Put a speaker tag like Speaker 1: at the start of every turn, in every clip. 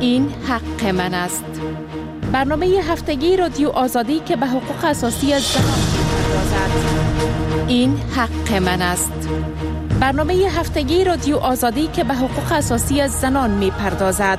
Speaker 1: این حق من است. برنامه هفتگی رادیو آزادی که به حقوق اساسی زنان می‌پردازد. این حق من است. برنامه هفتگی رادیو آزادی که به حقوق اساسی زنان می‌پردازد.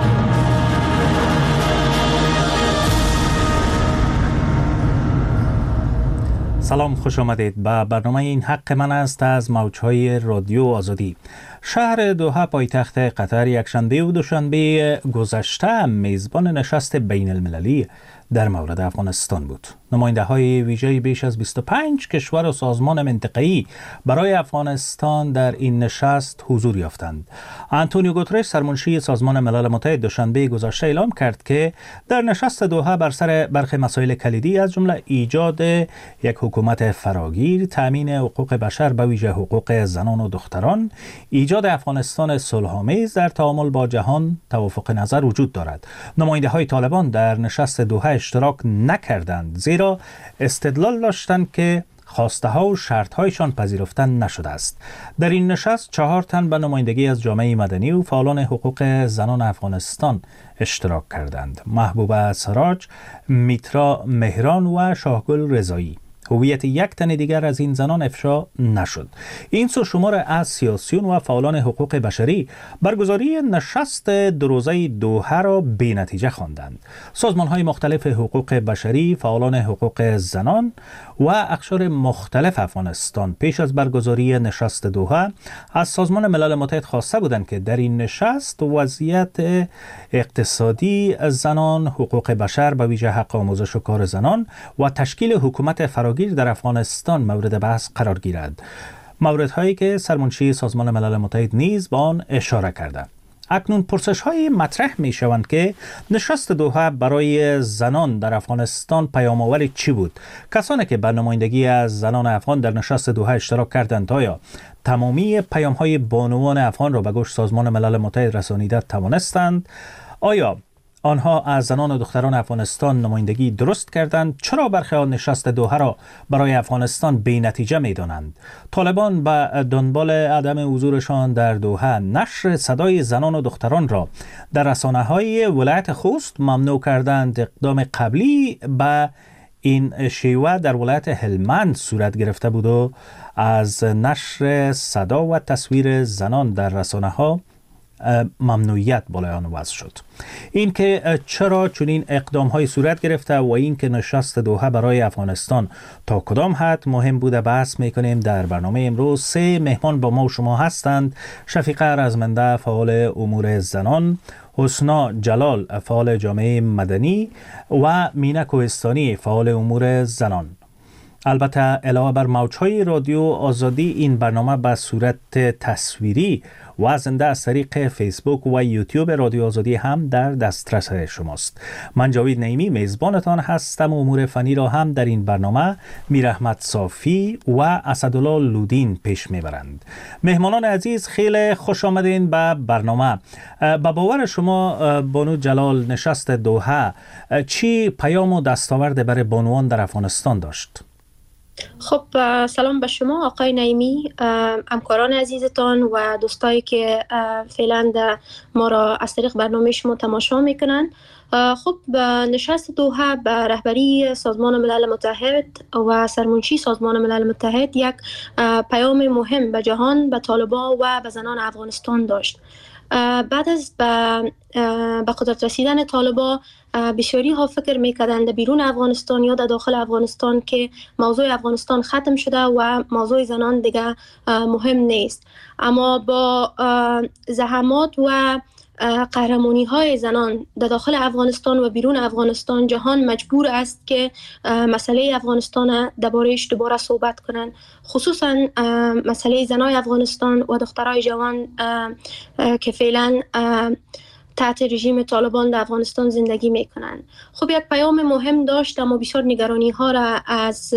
Speaker 2: سلام، خوش آمدید به برنامه این حق من است از موجهای رادیو آزادی. شهر دوحه پایتخت قطر یکشنبه و دوشنبه گذشته میزبان نشست بین المللی در مورد افغانستان بود. نماینده های ویژه بیش از 25 کشور و سازمان منطقه‌ای برای افغانستان در این نشست حضور یافتند. آنتونیو گوترش سرمنشی سازمان ملل متحد دوشنبه گذشته اعلام کرد که در نشست دوحه بر سر برخی مسائل کلیدی از جمله ایجاد یک حکومت فراگیر، تامین حقوق بشر به ویژه حقوق زنان و دختران، ایجاد افغانستان صلح‌آمیز در تعامل با جهان توافق نظر وجود دارد. نماینده های طالبان در نشست دوحه اشتراک نکردند، زیرا استدلال داشتند که خواسته ها و شرط هایشان پذیرفته نشده است. در این نشست 4 تن به نمایندگی از جامعه مدنی و فعالان حقوق زنان افغانستان اشتراک کردند: محبوبه سراج، میترا مهران و شاهگل رضایی. هویت یک تن دیگر از این زنان افشا نشد. این سرشمار از سیاسیون و فعالان حقوق بشری برگزاری نشست دو روزه دوحه را بی نتیجه خواندند. سازمان‌های مختلف حقوق بشری، فعالان حقوق زنان و اقشار مختلف افغانستان پیش از برگزاری نشست دوحه از سازمان ملل متحد خواسته بودند که در این نشست وضعیت اقتصادی زنان، حقوق بشر به ویژه حق آموزش و کار زنان و تشکیل حکومت فراگیر در افغانستان مورد بحث قرار گیرد. موردهایی که سرمنشی سازمان ملل متحد نیز به آن اشاره کرده. اکنون پرسش‌های مطرح می‌شوند که نشست دوحه برای زنان در افغانستان پیام‌آور چی بود؟ کسانی که به نمایندگی از زنان افغان در نشست دوحه اشتراک کردند آیا تمامی پیام‌های بانوان افغان را به گوش سازمان ملل متحد رسانیده توانستند؟ آیا آنها از زنان و دختران افغانستان نمایندگی درست کردند؟ چرا برخی از نشست دوحه را برای افغانستان بی نتیجه می دانند؟ طالبان به دنبال عدم حضورشان در دوحه نشر صدای زنان و دختران را در رسانه‌های ولایت خوست ممنوع کردند. اقدام قبلی به این شیوه در ولایت هلمند صورت گرفته بود و از نشر صدا و تصویر زنان در رسانه‌ها ممنوعیت بالای آن وضع شد. این که چرا چنین اقدام‌های صورت گرفته و این که نشست دوحه برای افغانستان تا کدام حد مهم بوده بحث می‌کنیم. در برنامه امروز 3 مهمان با ما و شما هستند: شفیقه رزمنده، فعال امور زنان، حسنا جلال، فعال جامعه مدنی و مینا کوهستانی، فعال امور زنان. البته علاوه بر موجهای رادیو آزادی، این برنامه به صورت تصویری و زنده از طریق فیسبوک و یوتیوب رادیو آزادی هم در دسترس شماست. من جاوید نعیمی میزبانتان هستم. امور فنی را هم در این برنامه میراحمد صافی و اسدالله لودین پیش میبرند. مهمانان عزیز، خیلی خوش آمدین به برنامه. به باور شما بانو جلال، نشست دوحه چی پیام و دستاورد برای بانوان در افغانستان داشت؟
Speaker 3: خب، سلام به شما آقای نعیمی، همکاران عزیزتان و دوستایی که فعلا ما را از طریق برنامه شما تماشا میکنن. خب، نشست دوحه به رهبری سازمان ملل متحد و سرمنشی سازمان ملل متحد یک پیام مهم به جهان، به طالبان و به زنان افغانستان داشت. بعد از به قدرت رسیدن طالبان، بسیاری ها فکر میکردند بیرون افغانستان یا در داخل افغانستان که موضوع افغانستان ختم شده و موضوع زنان دیگه مهم نیست. اما با زحمات و قهرمانی های زنان در داخل افغانستان و بیرون افغانستان، جهان مجبور است که مسئله افغانستان درباره‌اش دوباره صحبت کنند، خصوصا مسئله زنای افغانستان و دخترای جوان که فعلا تحت رژیم طالبان در افغانستان زندگی میکنند. خب، یک پیام مهم داشت، اما بسیار نگرانی ها را از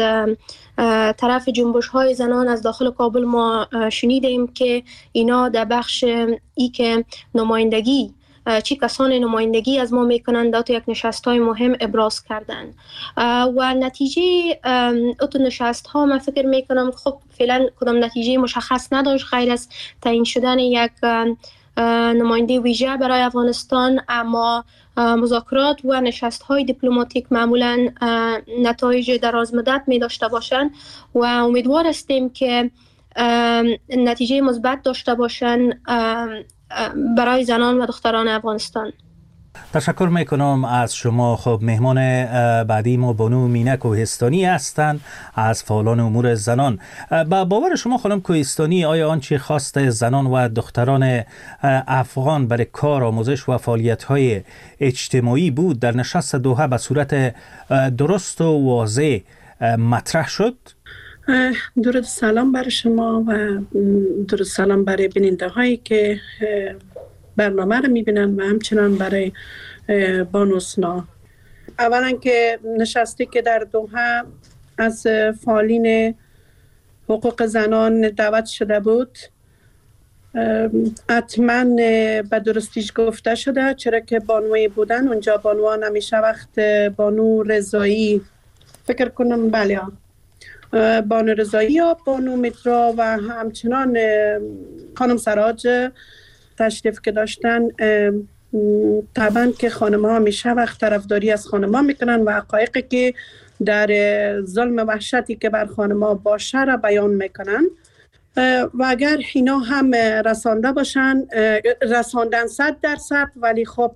Speaker 3: طرف جنبش های زنان از داخل کابل ما شنیدیم که اینا در بخش ای که نمایندگی چی کسان نمایندگی از ما میکنند در یک نشست های مهم ابراز کردند و نتیجه اتو نشست ها من فکر میکنم خب فعلا کدام نتیجه مشخص نداشت غیر از تعیین شدن یک نماینده ویژه برای افغانستان، اما مذاکرات و نشست‌های دیپلماتیک معمولاً نتایج دراز مدت می داشته باشند و امیدوار هستیم که نتیجه مثبت داشته باشند برای زنان و دختران افغانستان.
Speaker 2: تشکر میکنم از شما. خب مهمان بعدی ما بانو مینه کوهستانی هستند از فعالان امور زنان. با باور شما خانم کوهستانی، آیا آنچه خواست زنان و دختران افغان برای کار، آموزش و فعالیت‌های اجتماعی بود در نشست دوحه به صورت درست و واضح مطرح شد؟
Speaker 4: درود سلام برای شما و درود سلام برای بیننده هایی که برنامه رو میبینن و همچنان برای بانو سنا. اولا که نشستی که در دوحه از فعالین حقوق زنان دعوت شده بود، حتما به درستیش گفته شده، چرا که بانوی بودن اونجا. بانوان همیشه وقت بانو رضایی فکر کنم، بله، بانو رضایی یا بانو مترا و همچنان خانم سراج تشریف که داشتن. طبعا که خانم ها همیشه وقت طرفداری از خانم ها میکنن و حقایقی که در ظلم وحشتی که بر خانم ها باشه را بیان میکنن و اگر اینا هم رسانده باشن، رساندن 100%، ولی خب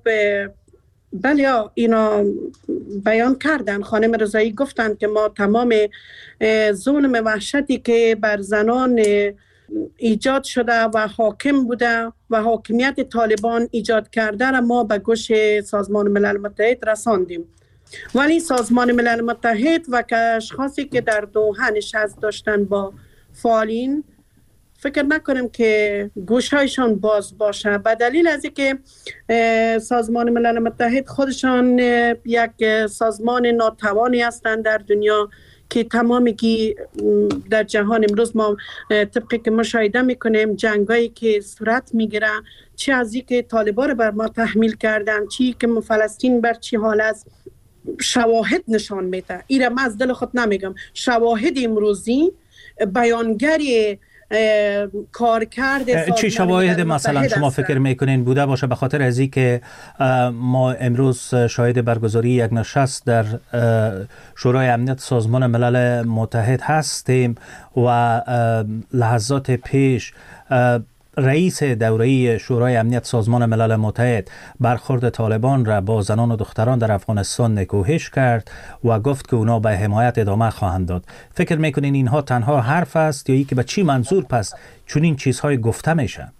Speaker 4: بله اینا بیان کردن. خانم رضایی گفتن که ما تمام ظلم وحشتی که بر زنان ایجاد شده و حاکم بوده و حاکمیت طالبان ایجاد کرده را ما به گوش سازمان ملل متحد رساندیم. ولی سازمان ملل متحد و اشخاصی که در دوحه نشست داشتن با فعالین، فکر نکنیم که گوشهایشان باز باشه، به دلیل از اینکه سازمان ملل متحد خودشان یک سازمان ناتوانی هستند در دنیا که تمامی در جهان امروز ما طبقی که مشاهده میکنیم جنگایی که صورت میگیره، چه از این که طالبان بر ما تحمیل کردن، چی که فلسطین بر چی حال است، شواهد نشان میده. ایره من از دل خود نمیگم، شواهد امروزی بیانگری کار کرده.
Speaker 2: چی شواهد مثلا شما فکر میکنین بوده باشه؟ به خاطر از این که ما امروز شاهد برگزاری یک نشست در شورای امنیت سازمان ملل متحد هستیم و لحظات پیش رئیس دوره‌ای شورای امنیت سازمان ملل متحد برخورد طالبان را با زنان و دختران در افغانستان نکوهش کرد و گفت که اونا به حمایت ادامه خواهند داد. فکر میکنین اینها تنها حرف است یا ای که به چی منظور پس چون این چیزهای گفته میشه؟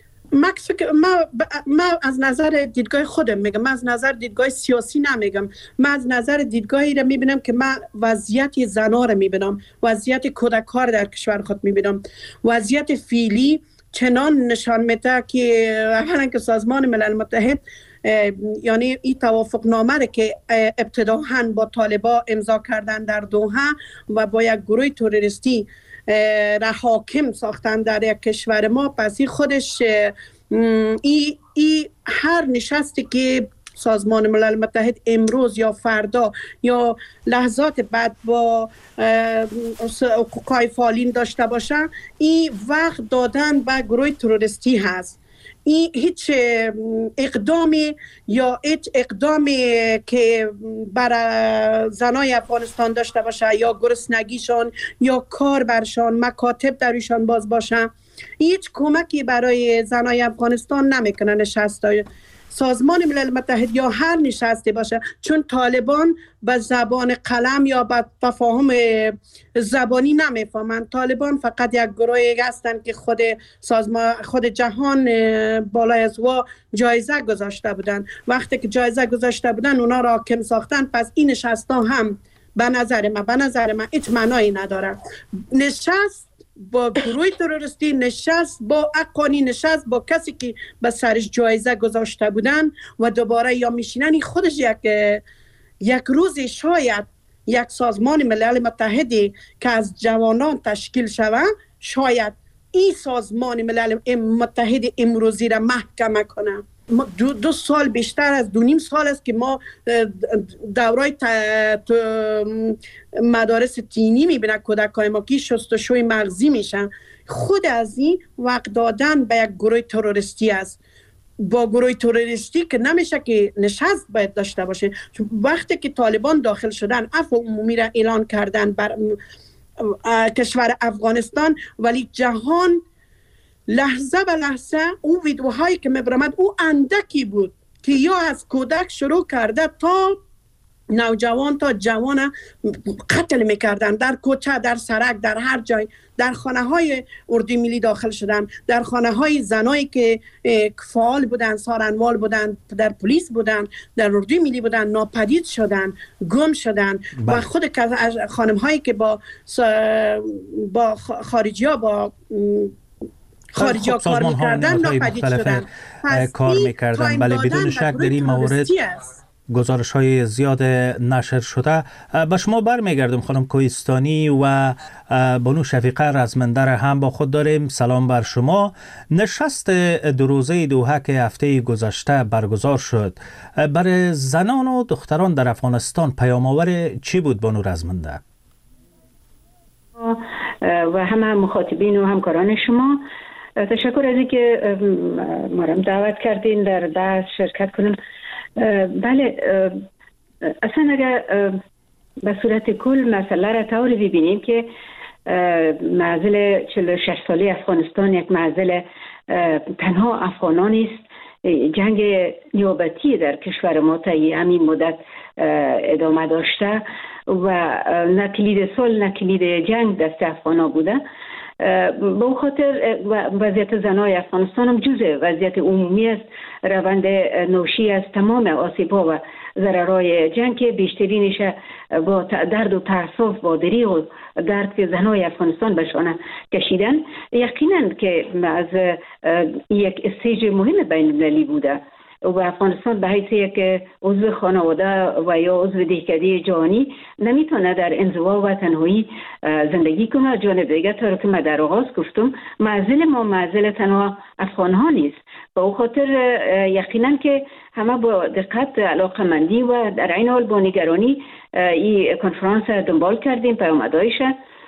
Speaker 4: ما از نظر دیدگاه خودم میگم، من از نظر دیدگاه سیاسی نمیگم، من از نظر دیدگاهی را میبینم که من وضعیت زنان را میبینم، وضعیت کودکان در کشور خود میبینم. وضعیت فعلی چنان نشان میده که اولا که سازمان ملل متحد یعنی این توافق نامه که ابتداحاً با طالبان امضا کردن در دوحه و با یک گروه تروریستی را حاکم ساختن در یک کشور ما، پس این خودش ای هر نشستی که سازمان ملل متحد امروز یا فردا یا لحظات بعد با حقوقای فعالین داشته باشن، این وقت دادن به گروه تروریستی هست. این هیچ اقدامی یا هیچ اقدامی که برای زنای افغانستان داشته باشه یا گرسنگیشان یا کار برشان، مکاتب در ایشان باز باشه، هیچ کمکی برای زنای افغانستان نمیکنه نشستای سازمان ملل متحد یا هر نشستی باشه، چون طالبان به زبان قلم یا به تفاهم زبانی نمیفهمند. طالبان فقط یک گروهی هستند که خود جهان بالای از وا جایزه گذاشته بودن. وقتی که جایزه گذاشته بودن اونا را حاکم ساختن، پس این نشستا هم به نظر من هیچ معنایی نداره. نشست با گروه تروریستی، نشست با اقانی، نشست با کسی که به سرش جایزه گذاشته بودن و دوباره یا میشینن. خودش یک روز شاید یک سازمان ملل متحدی که از جوانان تشکیل شود، شاید این سازمان ملل متحد امروزی را محکمه کنه. دو سال بیشتر از 2.5 سال است که ما دورای مدارس دینی میبینن کودکای ما که شستشوی مغزی میشن. خود از این وقت دادن به یک گروه تروریستی است. با گروه تروریستی که نمیشه که نشست باید داشته باشه. وقتی که طالبان داخل شدن عفو عمومی را اعلان کردن بر کشور افغانستان، ولی جهان لحظه به لحظه اون ویدیوهایی که میبرمد او اندکی بود که یا از کودک شروع کرده تا نوجوان تا جوان قتل میکردن، در کوچه، در سرک، در هر جای، در خانه های اردوی ملی داخل شدن، در خانه های زنایی که فعال بودن، سارنوال بودن، در پلیس بودن، در اردوی ملی بودن، ناپدید شدن، گم شدن. و خود خانم هایی که با خارجی ها کار میکردن ناپدید شدن،
Speaker 2: کار میکردن. بله، بدون شک در این مورد گزارش های زیاد نشر شده. به شما برمیگردم خانم کوهستانی و بانو شفیقه رزمنده را هم با خود داریم. سلام بر شما. نشست 2 روزه دوحه که هفته گذشته برگزار شد برای زنان و دختران در افغانستان پیام آور چی بود بانو رزمنده؟
Speaker 5: و همه مخاطبین و همکاران شما تشکر از اینکه ما را دعوت کردین در بحث شرکت کنیم. بله، اصلا اگر به صورت کل مسئله را طوری ببینیم که معضل 46 سالی افغانستان یک معضل تنها افغانان است. جنگ نیابتی در کشور ما تا همین مدت ادامه داشته و نه کلید صلح نه کلید جنگ دست افغانا بوده. به اون خاطر وضعیت زنای افغانستان هم جزء وضعیت عمومی است. روند نوشی از تمام آسیب‌ها و ضررهای جنگ که بیشترینش با درد و تأسف با دریغ و درد که زنای افغانستان به شانه کشیدن، یقینا که از یک استیج مهم بین‌المللی بوده و افغانستان به حیث یک عضو خانواده و یا عضو دهکده جهانی نمیتونه در انزوا و تنهایی زندگی کنه. جانب دیگه طور که من در آغاز گفتم، معضل ما معضل تنها افغان ها نیست. به او خاطر یقینا که همه با دقت علاقمندی و در این حال با نگرانی این کنفرانس دنبال کردیم پیامدهایش.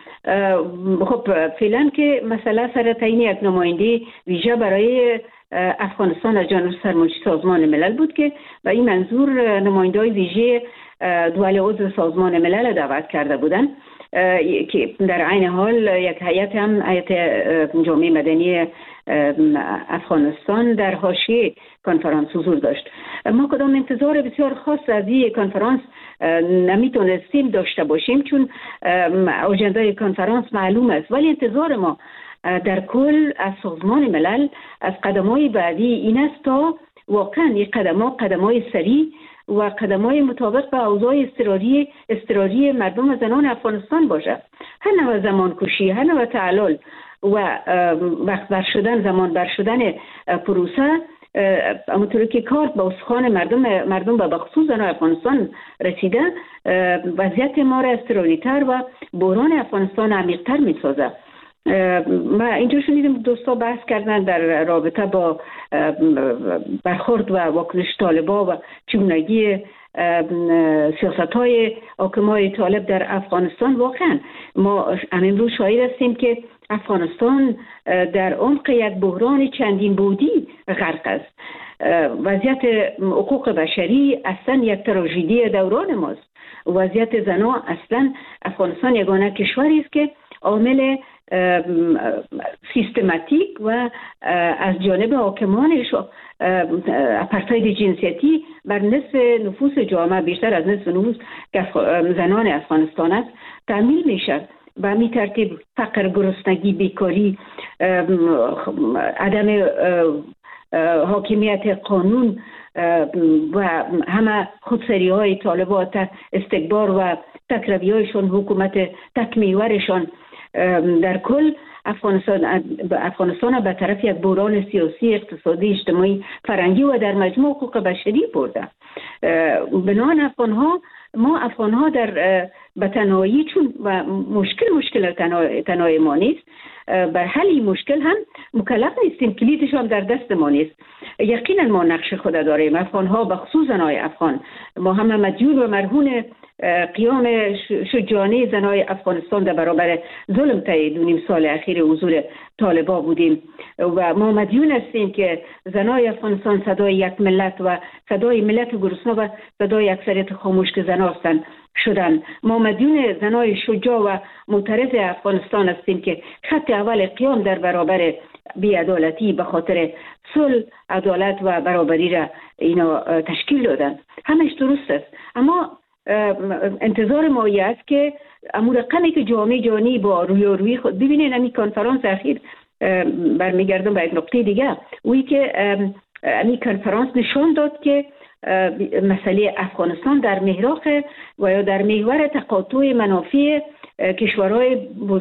Speaker 5: خب فعلا که مسئله سر تعیین یک نماینده ویژه برای افغانستان از جانب سرمنشی سازمان ملل بود که به این منظور نماینده‌های ویژه دول عضو سازمان ملل دعوت کرده بودند که در عین حال یک هیئت هم هیئت جامعه مدنی افغانستان در حاشیه کنفرانس حضور داشت. ما کدام انتظار بسیار خاص از این کنفرانس نمیتونستیم داشته باشیم چون اجنده کنفرانس معلوم است، ولی انتظار ما در کل از سازمان ملل از قدم‌های بعدی این است تا واقعا این قدم‌های سریع و قدم‌های مطابق با اوضاع اضطراری مردم و زنان افغانستان باشه. هر نوع زمان کشی، هر نوع تعلل و وقت بر شدن، زمان بر شدن پروسه، همونطوری که کار با استخوان مردم و بخصوص زنان افغانستان رسیده، وضعیت ما را اضطراری‌تر و بحران افغانستان عمیق‌تر می‌سازه. ما اینجا شنیدیم دوستا بحث کردن در رابطه با برخورد و واکنش طالبان و چگونگی سیاست‌های حاکمای طالب در افغانستان. واقعا ما امروز شاهد هستیم که افغانستان در عمق یک بحران چندین بعدی غرق است. وضعیت حقوق بشری اصلا یک تراژدی دوران ماست. وضعیت زنان اصلا افغانستان یگانه کشوری است که عامل سیستماتیک و از جانب حاکمانش اپارتاید جنسیتی بر نصف نفوس جامعه، بیشتر از نصف نفوس زنان افغانستان است، تعمیل میشد. به همین ترتیب فقر، گرسنگی، بیکاری، عدم حاکمیت قانون و همه خودسری های طالبان، استکبار و تکروی‌هایشان، حکومت تکمیورشان، در کل افغانستان به طرف یک بحران سیاسی، اقتصادی، اجتماعی، فرهنگی و در مجموع حقوق بشری برده. بنابراین افغان‌ها ما افغان ها در بتنهایی چون و مشکل تنهایی ما نیست، بر حل این مشکل هم مکلف نیستیم، کلیدش هم در دست ما نیست. یقینا ما نقش خود داریم. افغان ها به خصوص زنای افغان، ما همه مدیون و مرهون قیام شجاعانه زنای افغانستان در برابر ظلم طی 2.5 سال اخیر حضور طالبان بودیم و ما مدیون هستیم که زنای افغانستان صدای یک ملت و صدای ملت گرسنه و صدای اکثریت خاموش که زنا هستند شدن. ما مدیون زنای شجاع و معترض افغانستان هستیم که خط اول قیام در برابر بی‌عدالتی به خاطر صلح، عدالت و برابری را اینا تشکیل دادن. همش درست است، اما انتظار ما است که امور رقمی که جامعه جهانی با روی خود ببینین. همین کنفرانس اخیر برمیگردم به یک نقطه دیگه، وی که همین کنفرانس نشان داد که مسئله افغانستان در محراق و یا در محور تقاطع منافع کشورهای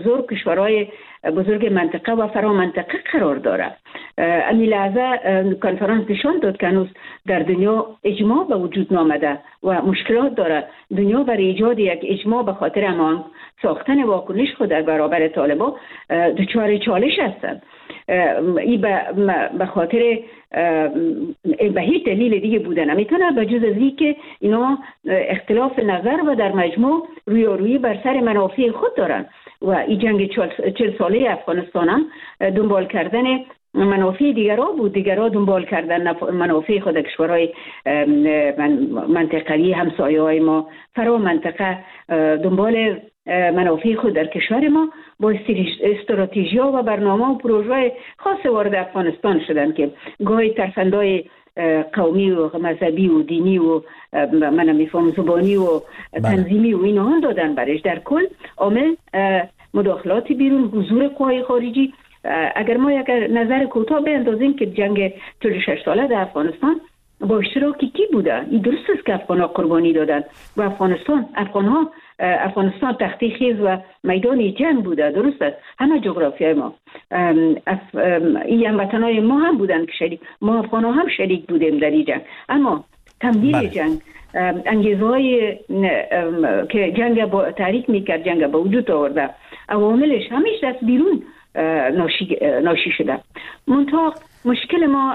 Speaker 5: بزرگ منطقه و فرامنطقه قرار داره. امی لحظه کنفرانس نشان داد که هنوز در دنیا اجماع به وجود نامده و مشکلات داره. دنیا برای ایجاد یک اجماع به خاطر امان ساختن واکنش خود در برابر طالبان دچار چالش هستند. این به خاطر به هیچ دلیل دیگه بودن نمیتونه به جز از این که اینا اختلاف نظر و در مجموع روی بر سر منافع خود دارن و این جنگ 40 ساله افغانستان هم دنبال کردن منافع دیگرها بود. دیگرها دنبال کردن منافع خود کشورهای منطقه‌ای همسایه های ما، فرا منطقه دنبال منافع خود در کشور ما با استراتژی‌ها و برنامه و پروژه خاص وارد افغانستان شدن که گاهی ترفندای قومی و مذهبی و دینی و من میفهم زبانی و تنظیمی و اینا هم دادن برش. در کل عامل مداخلات بیرون، حضور قوای خارجی. اگر ما یک نظر کوتاه بیندازیم که جنگ 46 ساله در افغانستان با اشتراک کی بوده؟ این درست است که افغان‌ها قربانی دادن و افغانستان تختی خیز و میدان جنگ بوده. درست است، همه جغرافیای ما این هموطنای ما هم بودن که ما افغان‌ها هم شریک بودیم در این جنگ. اما تمدید جنگ، انگیزهای که جنگ با تحریک میکرد، جنگ با وجود آورده، عواملش همیشه از بیرون ناشی شده. منتها مشکل ما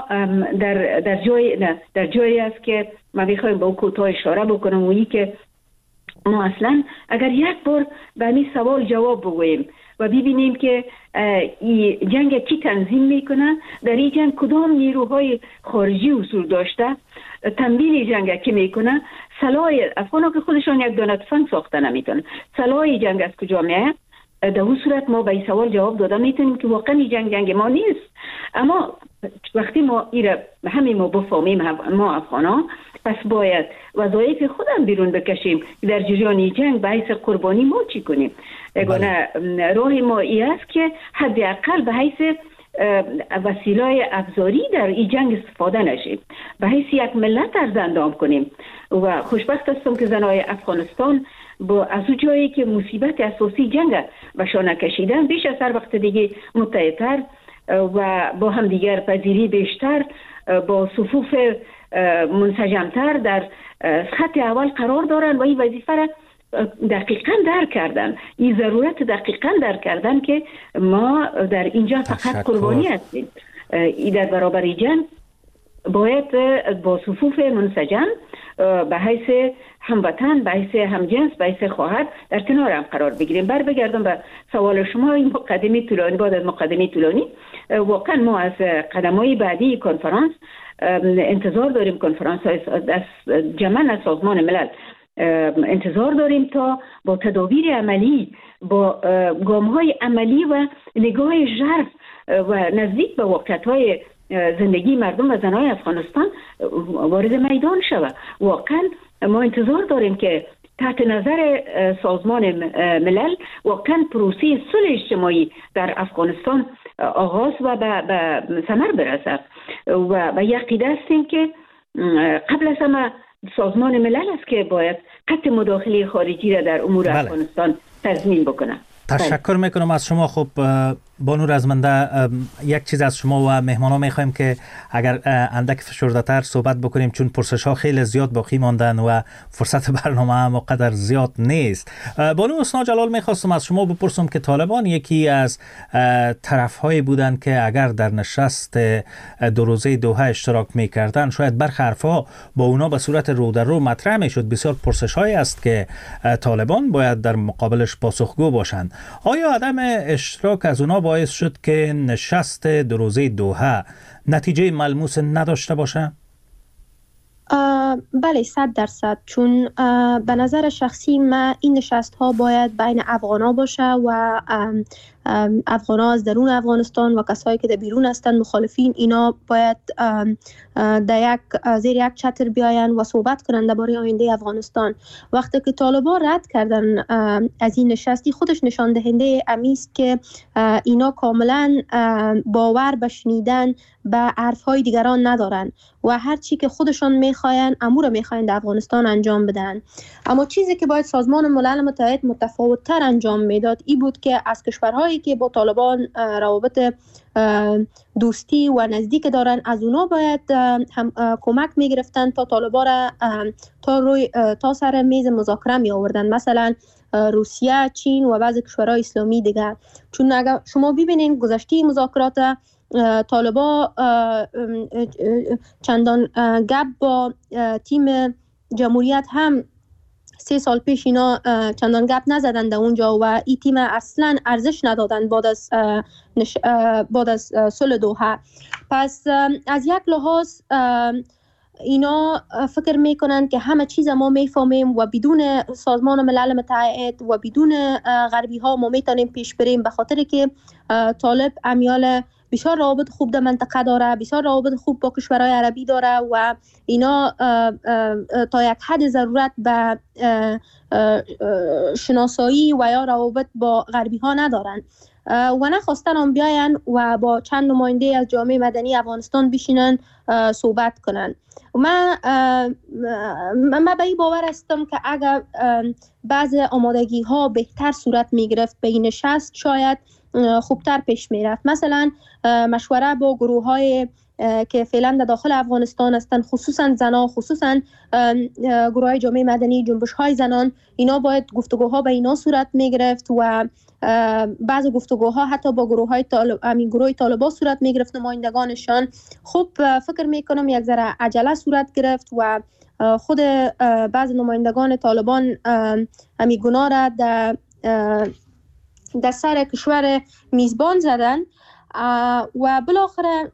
Speaker 5: در جایی است که ما بخوایم با کوتاه اشاره بکنم، اونی که ما اصلا اگر یک بار به این سوال جواب بگوییم و ببینیم که این جنگ کی تنظیم میکنه، در این جنگ کدام نیروهای خارجی حضور داشته، تمویل جنگ کی میکنه، سلاح افغان‌ها که خودشان یک دانه تفنگ ساخته نمیتونن، سلاح جنگ از کجا میاد؟ در اون صورت ما به این سوال جواب داده میتونیم که واقعا این جنگ ما نیست. اما وقتی ما همین ما بفهمیم ما افغان‌ها، پس باید وظایف خودم بیرون بکشیم در جریان جنگ به حیث قربانی ما چی کنیم. یگانه راه ما این است که حداقل به حیث وسیله ابزاری در این جنگ استفاده نشیم، به حیث یک ملت ارزندام کنیم. و خوشبخت هستم که زنای افغانستان با از اون جایی که مصیبت اساسی جنگ بهشان کشیدن، بیش از هر وقت دیگه متحدتر و با هم دیگر پذیری بیشتر، با صفوف منسجمتر در خط اول قرار دارن و این وظیفه را دقیقاً درک کردن. این ضرورت دقیقاً درک کردن که ما در اینجا فقط قربانی هستیم. این در برابر جنگ باید با صفوف منسجم به حیث هموطن، به حیث همجنس، به حیث خواهر در کنار هم قرار بگیریم. بگردم به سوال شما. این مقدمه طولانی، بعد از مقدمه طولانی واقعا ما از قدم‌های بعدی کنفرانس انتظار داریم. کنفرانس از جمع از سازمان ملل انتظار داریم تا با تدابیر عملی، با گام‌های عملی و نگاه ژرف و نزدیک به واقعیت‌های زندگی مردم و زنای افغانستان وارد میدان شود. واقعا ما انتظار داریم که تحت نظر سازمان ملل واقعا پروسه صلح اجتماعی در افغانستان آغاز و به ثمر برسد و یقیده هستیم که قبل از همه سازمان ملل است که باید قطع مداخله خارجی را در امور افغانستان تضمین بکنه.
Speaker 2: تشکر میکنم از شما. خب بانو رزمنده، یک چیز از شما و مهمانان میخوایم که اگر اندک فشرده‌تر صحبت بکنیم، چون پرسش ها خیلی زیاد باقی ماندن و فرصت برنامه هم قدر زیاد نیست. بانو حسنا جلال، میخواستم از شما بپرسم که طالبان یکی از طرف هایی بودن که اگر در نشست 2 روزه دوحه اشتراک میکردن شاید برخی حرفها با اونا به صورت رو در رو مطرح میشد. بسیار پرسش هایی است که طالبان باید در مقابلش پاسخگو باشند. آیا عدم اشتراک از اونا باعث شد که نشست 2 روزه دوحه نتیجه ملموس نداشته باشه؟
Speaker 3: بله 100%. چون به نظر شخصی من این نشست ها باید بین افغان ها باشه و افغان ها از درون افغانستان و کسایی که در بیرون هستند مخالفین، اینا باید زیر یک چتر بیاین و صحبت کنند درباره آینده افغانستان. وقتی که طالبان رد کردن از این نشستی، خودش نشان دهنده امیست که اینا کاملا باور به شنیدن به حرفهای دیگران ندارن و هر چی که خودشان میخواین امور میخواین در افغانستان انجام بدن. اما چیزی که باید سازمان ملل متحد متفاوت‌تر انجام میداد این بود که از کشورهایی که با طالبان روابط دوستی و نزدیک دارن، از اونا باید هم کمک میگرفتن تا طالبان را تا سر میز مذاکره می آوردن، مثلا روسیه، چین و بعضی کشورهای اسلامی دیگر. چون اگر شما ببینید گذشته مذاکرات طالبان چندان گپ با تیم جمهوریت هم 3 سال پیش اینا چندان گپ نزدند اونجا و این تیم اصلا ارزش ندادن بعد از صلح دوحه. پس از یک لحاظ اینا فکر میکنن که همه چیز ما میفهمیم و بدون سازمان ملل متحد و بدون غربی ها ما میتونیم پیش بریم، به خاطر که طالب امیال بسیار روابط خوب در منطقه داره، بسیار روابط خوب با کشورهای عربی داره و اینا تا یک حد ضرورت به شناسایی و یا روابط با غربی ها ندارن و نخواستن هم بیاین و با چند نماینده از جامعه مدنی افغانستان بشینن صحبت کنن. من به این باور هستم که اگر بعض آمادگی ها بهتر صورت می گرفت به این نشست شاید خوبتر پیش می رفت. مثلا مشوره با گروه های که فعلا در داخل افغانستان هستند، خصوصا زنان، خصوصا گروه های جامعه مدنی، جنبش های زنان، اینا باید گفتگوها به اینا صورت می گرفت و بعض گفتگوها حتی با گروه طالبان صورت می گرفت، نمایندگانشان. خب فکر می کنم یک ذره عجله صورت گرفت و خود بعض نمایندگان طالبان همی گناه را در سر کشور میزبان زدن و بالاخره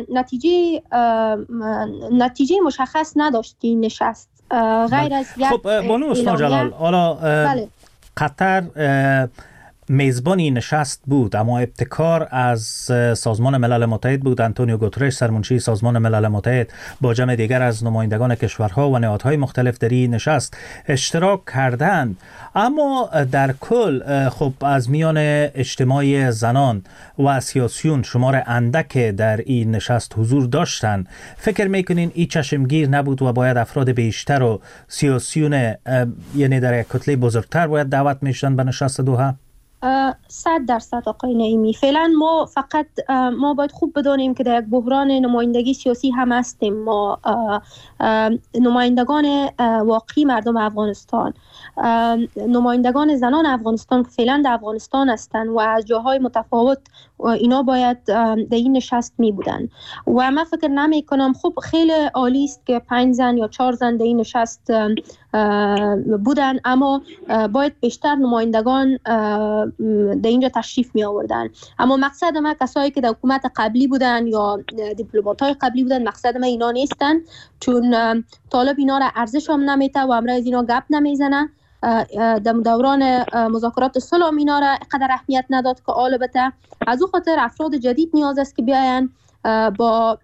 Speaker 3: نتیجه مشخص نداشت این نشست غیر از یک.
Speaker 2: خب بانو حسنا جلال، حالا قطر میزبان این نشست بود اما ابتکار از سازمان ملل متحد بود. آنتونیو گوترش، سرمنشی سازمان ملل متحد، با جمع دیگر از نمایندگان کشورها و نهادهای مختلف در این نشست اشتراک کردند. اما در کل خب از میان اجتماعی زنان و سیاسیون شمار اندک در این نشست حضور داشتند. فکر میکنین این چشمگیر نبود و باید افراد بیشتر و سیاسیون یعنی در یک کتله بزرگتر باید دعوت میشدن به نشست دوحه؟
Speaker 3: 100% آقای نعیمی. فعلا ما باید خوب بدانیم که در یک بحران نمایندگی سیاسی هم هستیم. ما نمایندگان واقعی مردم افغانستان، نمایندگان زنان افغانستان که فعلا در افغانستان هستند و از جاهای متفاوت اینا باید در این نشست می بودن و من فکر نمی کنم. خب خیلی عالی است که 5 زن یا 4 زن در این نشست بودن، اما باید بیشتر نمایندگان در اینجا تشریف می آوردن. اما مقصد ما کسایی که در حکومت قبلی بودن یا دیپلمات‌های قبلی بودن، مقصد ما اینا نیستن، چون طالب اینا را ارزش هم نمیته و امروز اینا گپ نمیزنه. در دوران مذاکرات صلح اینا را قدر اهمیت نداد که البته از او خاطر افراد جدید نیاز است که بیاین با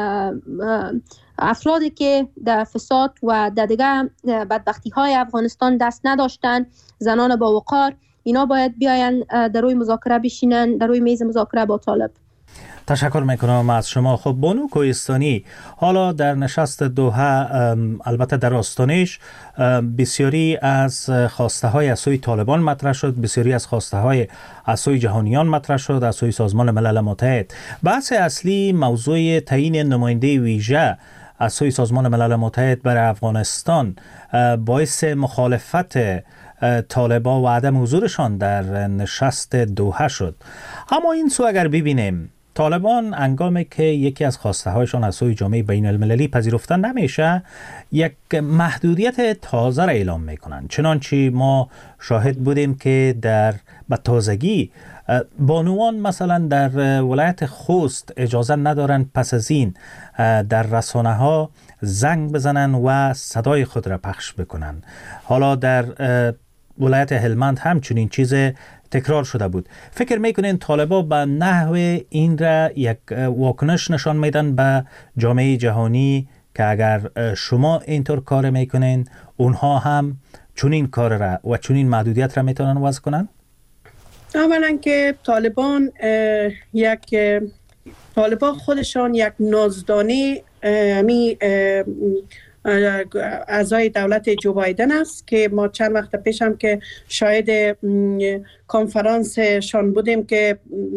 Speaker 3: افرادی که در فساد و در دیگه بدبختی های افغانستان دست نداشتن، زنان با وقار، اینا باید بیاین در روی مذاکره بشینن، در روی میز مذاکره با طالب.
Speaker 2: تشکر میکنم از شما. خب بانو کوهستانی، حالا در نشست دوحه البته در آستانش بسیاری از خواسته های از سوی طالبان مطرح شد، بسیاری از خواسته های از سوی جهانیان مطرح شد، از سوی سازمان ملل متحد. بحث اصلی موضوع تعیین نماینده ویژه از سوی سازمان ملل متحد برای افغانستان باعث مخالفت طالبان و عدم حضورشان در نشست دوحه شد. اما این سو اگر ببینیم، طالبان هنگامی که یکی از خواسته هایشان از سوی جامعه بین المللی پذیرفته نمیشه، یک محدودیت تازه را اعلام میکنند. چنانچه ما شاهد بودیم که به تازگی بانوان مثلا در ولایت خوست اجازه ندارند پس از این در رسانه ها زنگ بزنن و صدای خود را پخش بکنن. حالا در ولایت هلمند همچنین چیز تکرار شده بود. فکر میکنین طالبان به نحو این را یک واکنش نشان میدن به جامعه جهانی که اگر شما اینطور کار میکنین اونها هم چنین کار را و چنین محدودیت را میتونن وضع کنن؟
Speaker 4: اولا که طالبان خودشان یک نازدانی اعضای دولت جو بایدن است که ما چند وقت پیش هم که شاهد کنفرانس شان بودیم که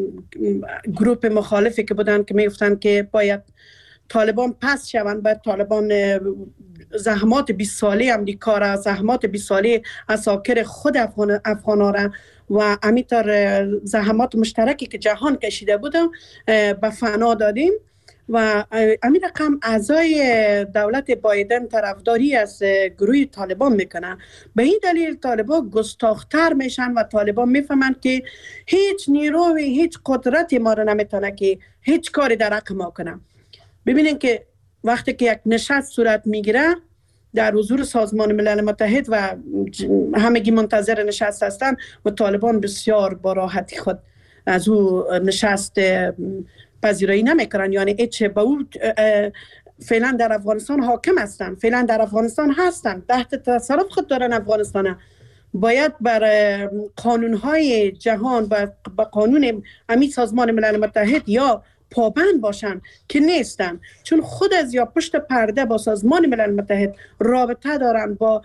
Speaker 4: گروپ مخالفی که بودن که میگفتن که باید طالبان پس شوند، باید طالبان زحمات 20 ساله امریکا را، زحمات 20 ساله اساکر خود افغانا را و همینطور زحمات مشترکی که جهان کشیده بودم به فنا دادیم و همین رقم اعضای دولت بایدن طرفداری از گروه طالبان میکنن. به این دلیل طالبان گستاختر میشن و طالبان میفهمند که هیچ نیروی، هیچ قدرتی ما رو نمیتونه که هیچ کاری در حق ما کنه. ببینید که وقتی که یک نشست صورت میگیره در حضور سازمان ملل متحد و همگی منتظر نشست هستن و طالبان بسیار با راحتی خود از او نشست پذیرایی نمیکنن، یعنی ایچ به او فعلا در افغانستان حاکم هستن، فعلا در افغانستان هستن، تحت تصرف خود دارن افغانستان. باید بر قانونهای جهان و به قانون امی سازمان ملل متحد یا پابند باشن که نیستن، چون خود از یا پشت پرده با سازمان ملل متحد رابطه دارن، با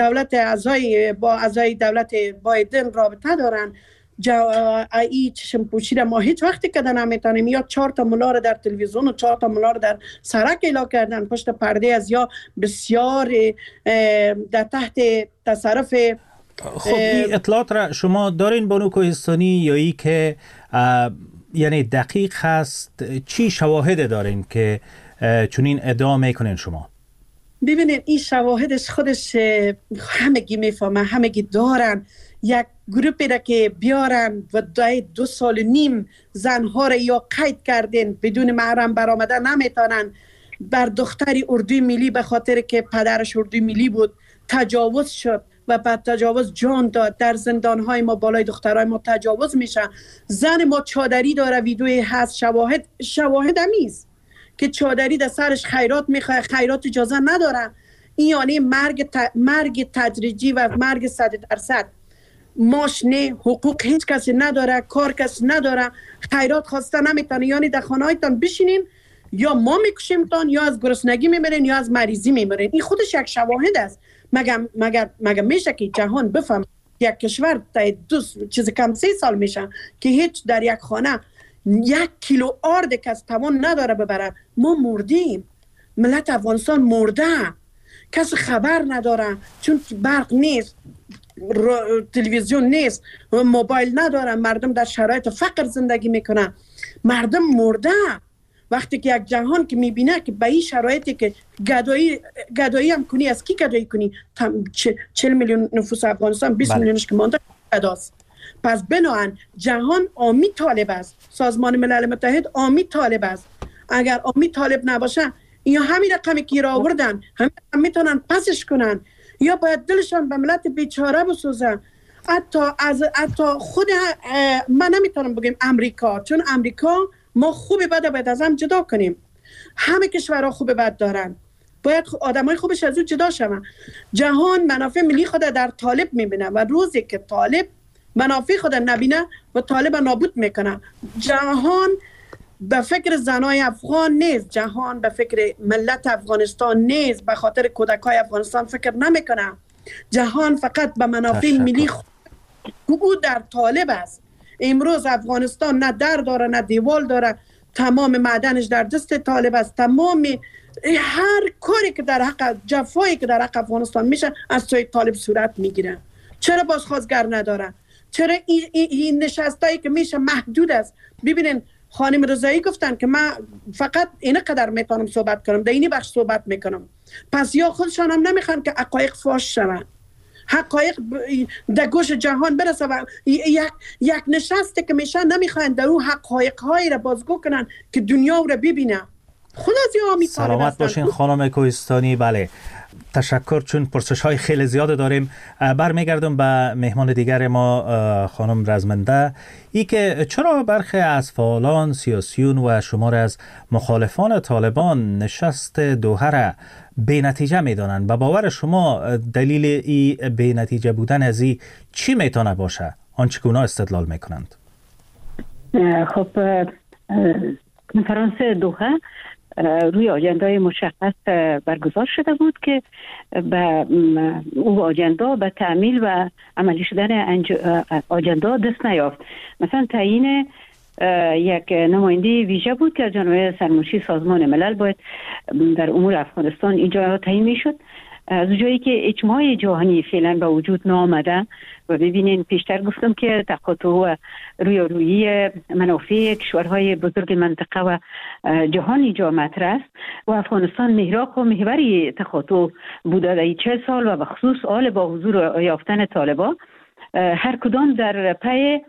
Speaker 4: اعضای دولت بایدن رابطه دارن. ای چشم پوشیده ما هیچ وقتی که نمیتونیم یا 4 تا ملا رو در تلویزیون و 4 تا ملا رو در سرک اعلام کردن پشت پرده از یا بسیار در تحت تصرف.
Speaker 2: خب این اطلاعات را شما دارین بانو کوهستانی یا ای که یعنی دقیق هست؟ چی شواهد دارین که چنین ادعا میکنین شما؟
Speaker 4: ببینید این شواهدش خودش همگی میفهمه، همگی دارن. یک گروپی را که بیارن و 2 سال و نیم زنها را یا قید کردن بدون محرم برآمدن نمیتونن. بر دختری اردوی ملی به خاطر که پدرش اردوی ملی بود تجاوز شد و بعد تجاوز جان داد. در زندانهای ما بالای دخترهای ما تجاوز میشه. زن ما چادری داره، ویدیوی هست، شواهد همیست که چادری در سرش خیرات میخواه، خیرات اجازه نداره. این یعنی مرگ تدریجی و مرگ 100%. ماش نه، حقوق هیچ کسی نداره، کار کسی نداره، خیرات خواسته نمیتونه. یعنی در خانه هایتان بشینین یا ما میکشیمتان یا از گرسنگی میمرین یا از مریضی میمرین. این خودش یک شواهد است. مگه میشه که جهان بفهم یک کشور تا 2 چیز کم 3 سال میشه که هیچ در یک خانه 1 کیلو آرد کس توان نداره ببره؟ ما مردیم، ملت افغانستان مرده، کس خبر نداره چون برق نیست، تلویزیون نیست، موبایل نداره، مردم در شرایط فقر زندگی میکنن، مردم مرده. وقتی که یک جهان که میبینه که به این شرایطی که گدایی هم کنی، از کی گدایی کنی؟ 40 میلیون نفوس افغانستان، 20 میلیونش که مانده گداست. پس بناهن جهان آمی طالب است، سازمان ملل متحد آمی طالب است. اگر آمی طالب نباشه یا همین رقمی که را آوردن همین میتونن پسش کنن یا باید دلشان به ملت بیچاره بسوزن. حتی خود من نمیتونم بگم امریکا، چون امریکا ما خوبی بده باید از هم جدا کنیم. همه کشورها خوبی بد دارن، باید آدمای خوبش از اون جدا شون. جهان منافع ملی خود در طالب میبینه و روزی که طالب منافع خود نبینه و طالب نابود میکنه. جهان به فکر زنای افغان نیست، جهان به فکر ملت افغانستان نیست، به خاطر کودکای افغانستان فکر نمیکنه. جهان فقط به منافع ملی خود در طالب است. امروز افغانستان نه در داره نه دیوال داره، تمام معدنش در دست طالب است. تمام هر کاری که در حق، جفایی که در حق افغانستان میشه از سوی طالب صورت میگیره. چرا بازخواستگر نداره؟ چرا این نشستایی که میشه محدود است؟ ببینین خانم رضایی گفتن که من فقط اینقدر میتونم صحبت کنم، در اینی بخش صحبت میکنم. پس یا خودشان هم نمیخوان که حقایق فاش شوند، حقایق در گوش جهان برسه و یک نشسته که میشن نمیخوان در اون حقایق هایی را بازگو کنن که دنیا را ببینه. خود از یا میتونه.
Speaker 2: سلامت باشین خانم کوهستانی. بله تشکر، چون پرسش های خیلی زیاد داریم. برمیگردم به مهمان دیگر ما خانم رزمنده. ای که چرا برخی از فعالان سیاسیون و شمار از مخالفان طالبان نشست دوحه را بی نتیجه میدانند؟ به باور شما دلیل ای بی نتیجه بودن از ای چی میتونه باشه؟ آنچه که اونا استدلال میکنند.
Speaker 5: خب کنفرانس دوحه روی آجندای مشخص برگزار شده بود که به او آجندا به تعمیل و عملی شدن آجندا دست نیافت. مثلا تعیین یک نماینده ویژه بود که از جانب سرمنشی سازمان ملل باید در امور افغانستان اینجا تعیین میشد. از جایی که اجماع جهانی فعلا به وجود نامده و ببینین پیشتر گفتم که تقاطع و رویارویی منافع کشورهای بزرگ منطقه و جهان اینجا مطرح است و افغانستان محراق و محوری تقاطع بوده در 40 سال و به خصوص حال با حضور یافتن طالبان هر کدام در پی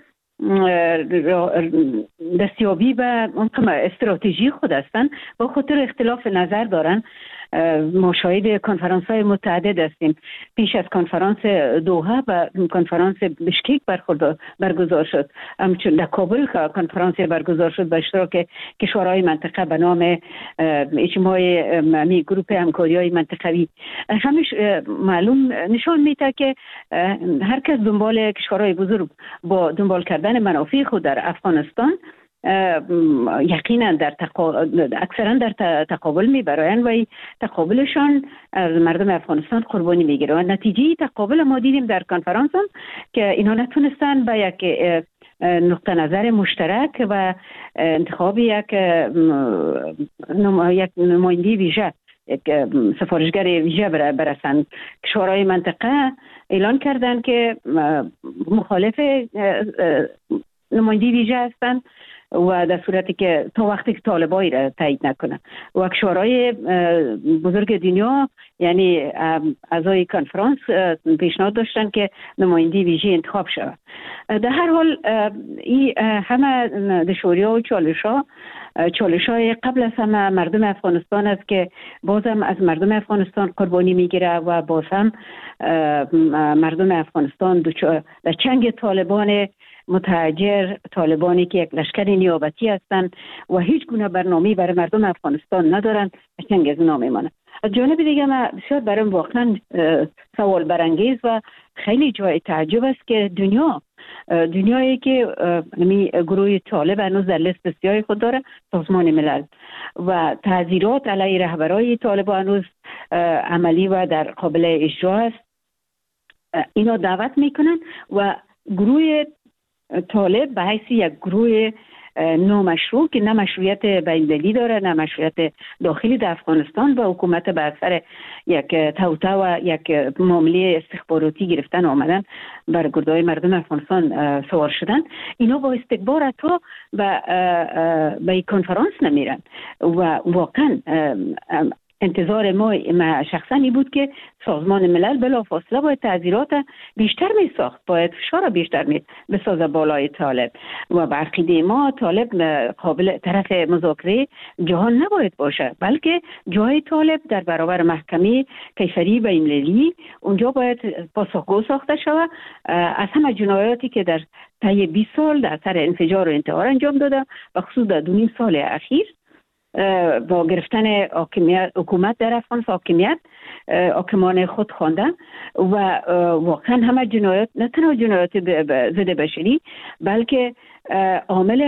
Speaker 5: دستیابی به استراتژی خود هستند با خاطر اختلاف نظر دارن. ما شاهد کنفرانس های متعدد هستیم. پیش از کنفرانس دوحه و کنفرانس بشکیک برگزار شد. همچون در کابل کنفرانس برگزار شد به اشتراک کشورهای منطقه به نام اجماع گروپ همکاری های منطقوی. همیش معلوم نشان میده که هر کس دنبال کشورهای بزرگ با دنبال کردن منافع خود در افغانستان یقینا اکثرا در تقابل میبرایند و تقابلشان از مردم افغانستان قربانی میگیره و نتیجه تقابل ما دیدیم در کنفرانس هم که اینا نتونستن به یک نقطه نظر مشترک و انتخاب یک نماینده ویژه، یک سفارشگر ویژه برسند. کشورهای منطقه اعلان کردند که مخالف نماینده ویژه هستند و در صورتی که تا وقتی که طالبایی را تایید نکنه و کشورهای بزرگ دنیا یعنی اعضای کنفرانس پیشنهاد داشتن که نماینده ویژه انتخاب شود. در هر حال این همه دشواری‌ها و چالش‌های قبل از همه مردم افغانستان است که بازم از مردم افغانستان قربانی میگیره و باز هم مردم افغانستان در چنگ طالبان متحجر، طالبانی که یک لشکر نیابتی هستند و هیچ گونه برنامه‌ای برای مردم افغانستان ندارند، چنگ از اونا میمانند. از جانب دیگه من بسیار برام واقعا سوال برانگیز و خیلی جای تعجب است که دنیایی که گروه طالب هنوز در لیست سیاه خود داره، سازمان ملل، و تعزیرات علیه رهبرای طالب هنوز عملی و در قابل اجرا است، اینا دعوت میکنن و گروه طالب به حیث یک گروه نامشروع که نه مشروعیت بین‌المللی داره نه مشروعیت داخلی در افغانستان و حکومت به اثر یک توطئه و یک معامله استخباراتی گرفتن آمدن بر گردهای مردم افغانستان سوار شدن، اینا با استکبار تا به کنفرانس نمیرن و واقعا انتظار ما شخصا این بود که سازمان ملل بلافاصله باید تعزیرات بیشتر می ساخت، باید فشار بیشتر بسازه بالای طالب و به عقیده ما طالب قابل طرف مذاکره جهان نباید باشه، بلکه جای طالب در برابر محکمه کیفری بین‌المللی اونجا باید پاسخگو ساخته شود از همه جنایاتی که در طی 20 سال در اثر انفجار و انتحار انجام داده و خصوص در 2.5 سال اخیر با گرفتن حکومت در افغانستان، حاکمان خود خواندن و واقعا همه جنایات، نه تنها جنایات ضد بشری بلکه عامل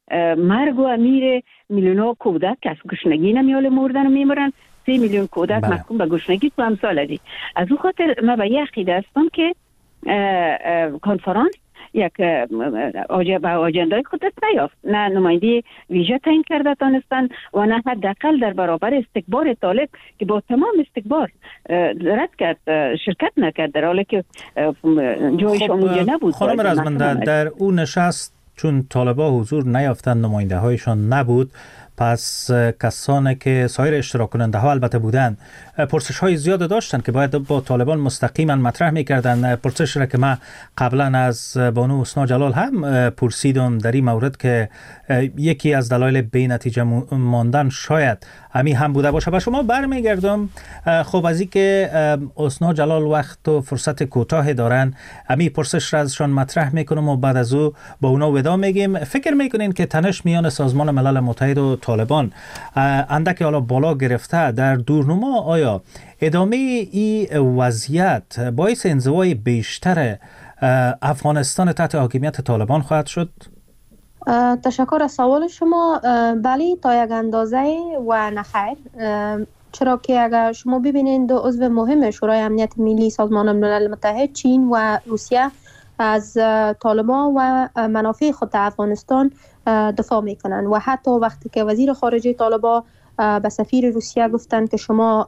Speaker 5: مرگ و امیر میلیون‌ها کودک از گشنگی نمیاله مردن و میمرن. 3 میلیون کودک محکوم به گشنگی تو امثال از اون خاطر ما به عقیده هستم که کنفرانس یک آجندای خود نیافت، نه نماینده ویژه تعیین کرده تانستن و نه حداقل در برابر استکبار طالب که با تمام استکبار رد کرد، شرکت نکرد، در حالی که جایش اونجا نبود.
Speaker 2: خانم رزمنده، در اون نشست چون طالبا حضور نیافتن، نماینده هایشان نبود، پس کسانی که سایر اشتراک کننده ها البته بودن پرسش های زیاد داشتن که باید با طالبان مستقیما مطرح میکردن. پرسش را که من قبلا از بانو حسنا جلال هم پرسیدم در این مورد که یکی از دلایل بی نتیجه ماندن شاید همین هم بوده باشه. و شما برمیگردم خب از این که حسنا جلال وقت و فرصت کوتاه دارن، همین پرسش را ازشان مطرح میکنم و بعد از او با اونا ودا میگیم. فکر میکنین که تنش میان سازمان ملل متحد و طالبان اندک حالا بالا گرفته در دورنما، آیا ادامه این وضعیت باعث انزوای بیشتر افغانستان تحت حاکمیت طالبان خواهد شد؟
Speaker 3: تشکر از سوال شما. بله تا یک اندازه و نخیر، چرا که اگر شما ببینید دو عضو مهم شورای امنیت ملی سازمان ملل متحد، چین و روسیه، از طالبان و منافع خود در افغانستان دفاع میکنن و حتی وقتی که وزیر خارجه طالبان به سفیر روسیه گفتن که شما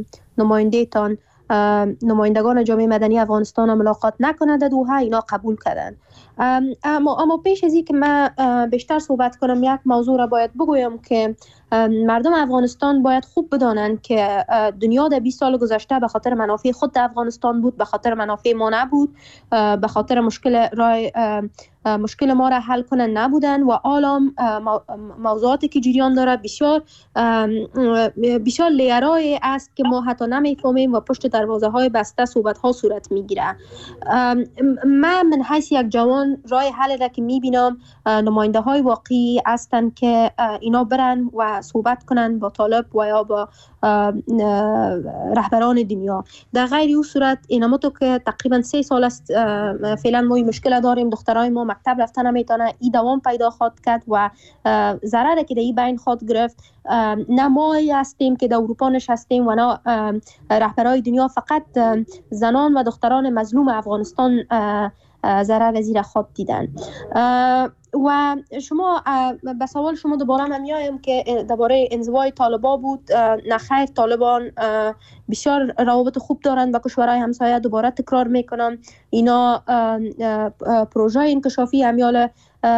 Speaker 3: نمایندگان جامعه مدنی افغانستان ملاقات نکنند در دوحه، اینا قبول کردن. اما پیش از این که من بیشتر صحبت کنم، یک موضوع را باید بگویم که مردم افغانستان باید خوب بدانند که دنیا در 20 سال گذشته به خاطر منافع خود در افغانستان بود، به خاطر منافع ما نبود، به خاطر مشکل ما را حل کنن نبودن و عالم موضوعاتی که جریان داره بسیار لیرای است که ما حتی نمیفهمیم و پشت دروازه های بسته صحبت ها صورت میگیره. من حیث یک جوان راه حل را که میبینم نماینده های واقعی هستند که اینا برن و صحبت کنن با طالب و یا با رهبران دنیا. در غیر این صورت اینما تو که تقریبا 3 سال است فعلا ما مشکل داریم، دخترای ما مکتب رفتن نمیتونه، این دوام پیدا خواهد کرد و ضرره که در این بین خواهد گرفت. نه ما هستیم که در اروپا نشستیم و نه رهبرای دنیا، فقط زنان و دختران مظلوم افغانستان ضرر زیر خود دیدن. و شما به سوال شما دوباره من میایم که درباره انزوای طالبان بود. نخیر، طالبان بسیار روابط خوب دارند با کشورهای همسایه. دوباره تکرار میکنم اینا پروژه انکشافی امیال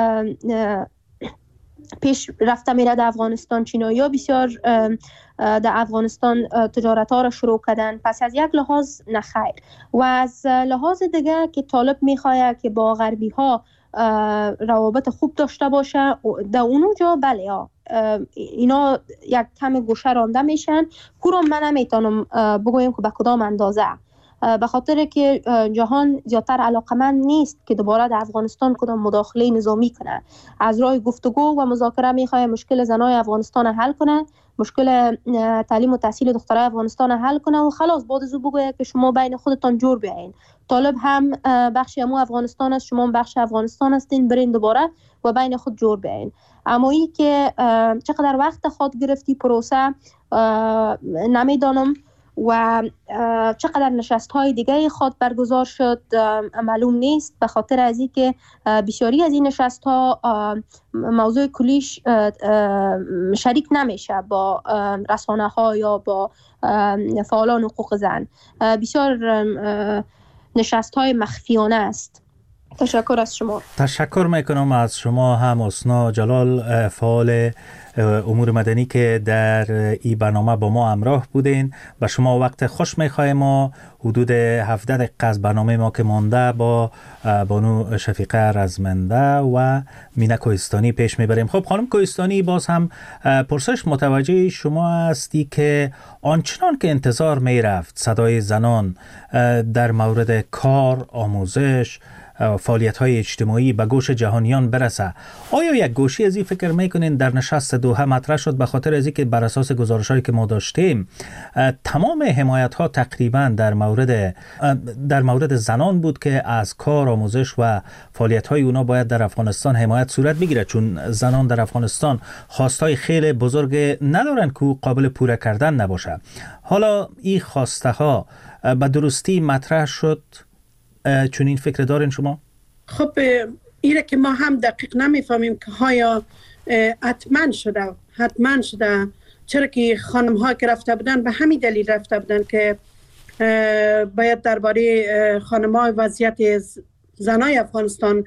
Speaker 3: پیش رفته میره در افغانستان. چینایی‌ها بسیار در افغانستان تجارت ها را شروع کردن. پس از یک لحاظ نخیر و از لحاظ دیگه که طالب میخواه که با غربی ها روابط خوب داشته باشه، در اونجا بله اینا یک کم گوشه رانده میشن. کورم من نمیتونم بگویم که به کدام اندازه، به خاطر که جهان زیادتر علاقمند نیست که دوباره در افغانستان کدام مداخله نظامی کنه. از راه گفتگو و مذاکره میخواد مشکل زنای افغانستان حل کنه، مشکل تعلیم و تحصیل دخترای افغانستان حل کنه و خلاص بعد از او بگه که شما بین خودتان جور بیاین. طالب هم بخشی امو افغانستان است، شما هم بخش افغانستان هستین، برین دوباره و بین خود جور بیاین. اما این که چقدر وقت خود گرفتی پروسه نمیدانم و چقدر نشست های دیگه خود برگزار شد معلوم نیست، به خاطر از این که بسیاری از این نشست ها موضوع کلیش شریک نمیشه با رسانه ها یا با فعالان حقوق زن. بسیار نشست های مخفیانه است. تشکر از شما.
Speaker 2: تشکر میکنم از شما هم حسنا جلال، فعال امور مدنی که در این برنامه با ما همراه بودین. و شما وقت خوش میخوایم و حدود 17 دقیقه از برنامه ما که مانده با بانو شفیقه رزمنده و مینا کوهستانی پیش میبریم. خب خانم کوهستانی، باز هم پرسش متوجه شما هستی که آنچنان که انتظار میرفت صدای زنان در مورد کار، آموزش، فعالیت‌های اجتماعی به گوش جهانیان برسه. آیا یک گوشی از این فکر میکنین در نشست دوحه مطرح شد؟ به خاطر از اینکه بر اساس گزارش‌هایی که ما داشتیم تمام حمایت‌ها تقریبا در مورد زنان بود که از کار، آموزش و فعالیت‌های اونا باید در افغانستان حمایت صورت بگیره، چون زنان در افغانستان خواستای خیلی بزرگ ندارن که قابل پوره کردن نباشه. حالا این خواسته ها به درستی مطرح شد، چون این فکر دارین شما؟
Speaker 4: خب ایره که ما هم دقیق نمیفهمیم که ها حتما شده چرا که خانم ها که رفته بودن به همین دلیل رفته بودن که باید درباره خانم ها وضعیت زنای افغانستان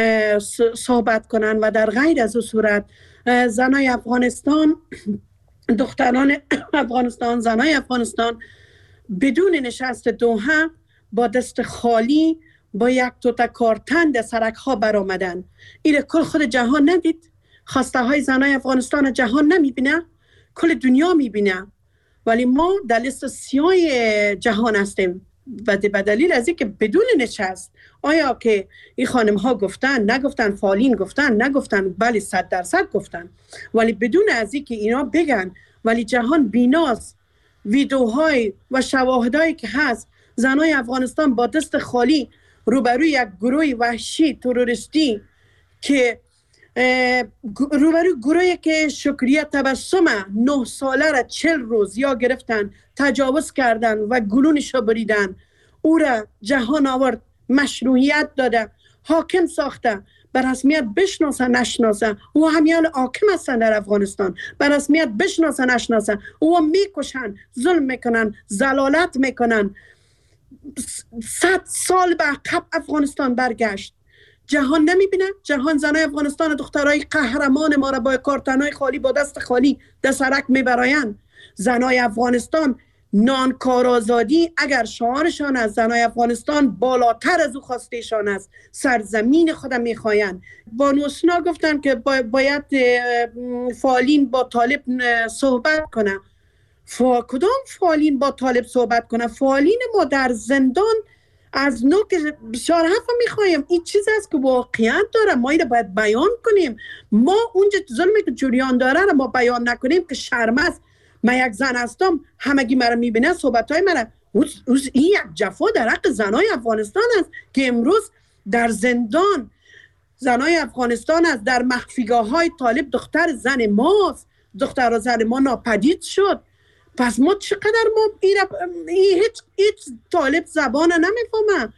Speaker 4: صحبت کنن و در غیر از او صورت زنای افغانستان، دختران افغانستان، زنای افغانستان بدون نشست دوحه با دست خالی با یک توته کارتن در سرک ها برآمدن. این کل خود جهان ندید؟ خواسته های زنای افغانستان جهان نمیبینه؟ کل دنیا میبینه، ولی ما در لیست سیاه جهان هستیم و به دلیل از اینکه بدون نشست، آیا که این خانم ها گفتن نگفتن، فعالین گفتن نگفتن، بله 100% گفتن، ولی بدون از اینکه اینا بگن، ولی جهان بیناست. ویدیوهای و شواهدایی که هست زنای افغانستان با دست خالی روبروی یک گروه وحشی تروریستی که روبروی گروهی که شکریه تبسم 9 ساله را 40 روز یا گرفتن، تجاوز کردن و گلونش را بریدن، او را جهان آورد، مشروعیت داده، حاکم ساخته، به رسمیت بشناسه نشناسه، او همیان حاکم هستن در افغانستان، به رسمیت بشناسه نشناسه، او میکشن، ظلم میکنن، ضلالت میکنن. 100 سال به عقب افغانستان برگشت. جهان نمیبینه؟ جهان زنای افغانستان، دخترای قهرمان ما را با کارتنای خالی، با دست خالی در سرک میبراین. زنای افغانستان نانکار آزادی اگر شعارشان از زنای افغانستان بالاتر از او خواستهشان است، سرزمین خودم میخواین. بانو حسنا گفتن که باید فعالین با طالب صحبت کنه. کدام فعالین با طالب صحبت کنه؟ فعالین ما در زندان از نوک بسیار حرفا میخوایم. این چیز است که واقعیت داره، ما اینو باید بیان کنیم. ما اونجا ظلمی که جریان داره رو ما بیان نکنیم که شرم است. من یک زن هستم، همگی مرا میبینه، صحبتهای مرا، این یک جفا در حق زنای افغانستان است که امروز در زندان زنای افغانستان است، در مخفیگاه های طالب دختر زن ماست، دختر و زن ما ناپدید شد. پس ما چقدر هیچ طالب زبان نمیفهمه.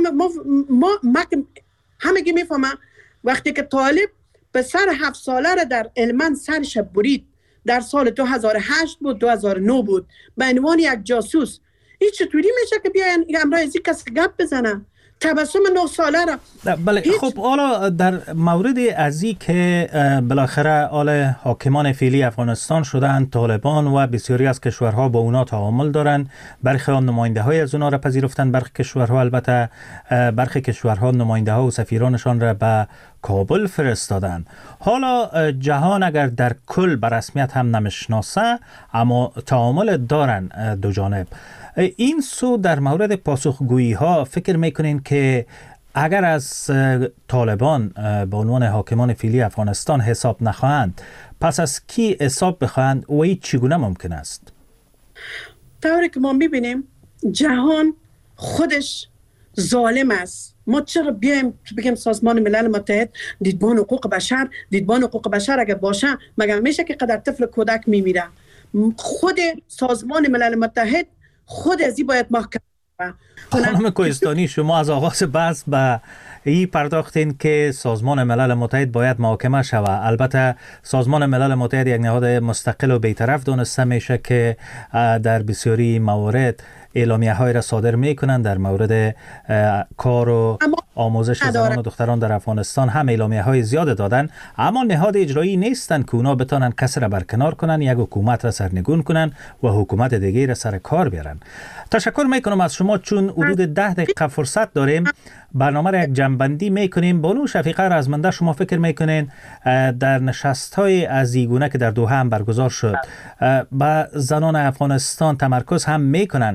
Speaker 4: ما همگی میفهمه وقتی که طالب به سر 7 ساله را در علمن سرش برید، در سال 2008 بود 2009 بود، به عنوان یک جاسوس. این چطوری میشه که بیاین امرای از این کس گپ بزنن؟ تبسم 9 ساله را.
Speaker 2: بله خب حالا در مورد از این که بالاخره حاکمان فعلی افغانستان شدن طالبان و بسیاری از کشورها با اونا تعامل دارن، برخی نماینده های از اونا را پذیرفتن، برخی کشورها البته برخی کشورها نماینده ها و سفیرانشان را به کابل فرستادن. حالا جهان اگر در کل به رسمیت هم نمیشناسه اما تعامل دارن دو جانب. این سو در مورد پاسخگویی ها فکر میکنین که اگر از طالبان به عنوان حاکمان فعلی افغانستان حساب نخواهند، پس از کی حساب بخواهند و این چگونه ممکن است؟
Speaker 4: طوری که ما میبینیم جهان خودش ظالم است. ما چرا بیایم بگیم سازمان ملل متحد دیدبان حقوق بشر اگر باشه مگر میشه که قدر طفل کودک میمیره؟ خود سازمان ملل متحد خود از این باید محکم کنه.
Speaker 2: خانم کوهستانی، شما از آغاز بحث به این پرداختین که سازمان ملل متحد باید محاکمه شود. البته سازمان ملل متحد یک نهاد مستقل و بی‌طرف دانسته میشه که در بسیاری موارد اعلامیه های را صادر میکنند. در مورد کار و آموزش زنان و دختران در افغانستان هم اعلامیه های زیاد دادن، اما نهاد اجرایی نیستن که اونا بتانن کسی را برکنار کنن، یک حکومت را سرنگون کنن و حکومت دیگه را سر کار بیارن. تشکر میکنم از شما. چون حدود 10 دقیقه فرصت داریم برنامه را یک جنبندی میکنیم. بانو شفیقه رزمنده، شما فکر میکنین در نشست های از این گونه که در دوحه هم برگزار شد با زنان افغانستان تمرکز هم میکنن،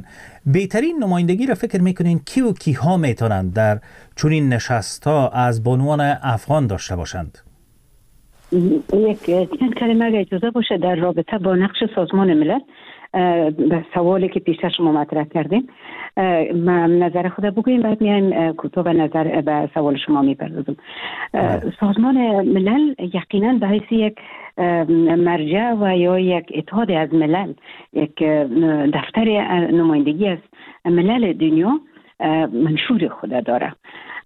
Speaker 2: بهترین نمایندگی را فکر میکنین کی و کیها میتونند در چنین نشست‌ها از بانوان افغان داشته باشند؟
Speaker 5: چند کلمه اگه اجازه باشه در رابطه با نقش سازمان ملل به سوالی که پیشتر شما مطرح کردیم نظر خود بگویم، بعد میایم کوتاه به سوال شما میپردازم. سازمان ملل یقینا به حیث یک مرجع و یا یک اتحاد از ملل، یک دفتر نمایندگی از ملل دنیا منشور خود داره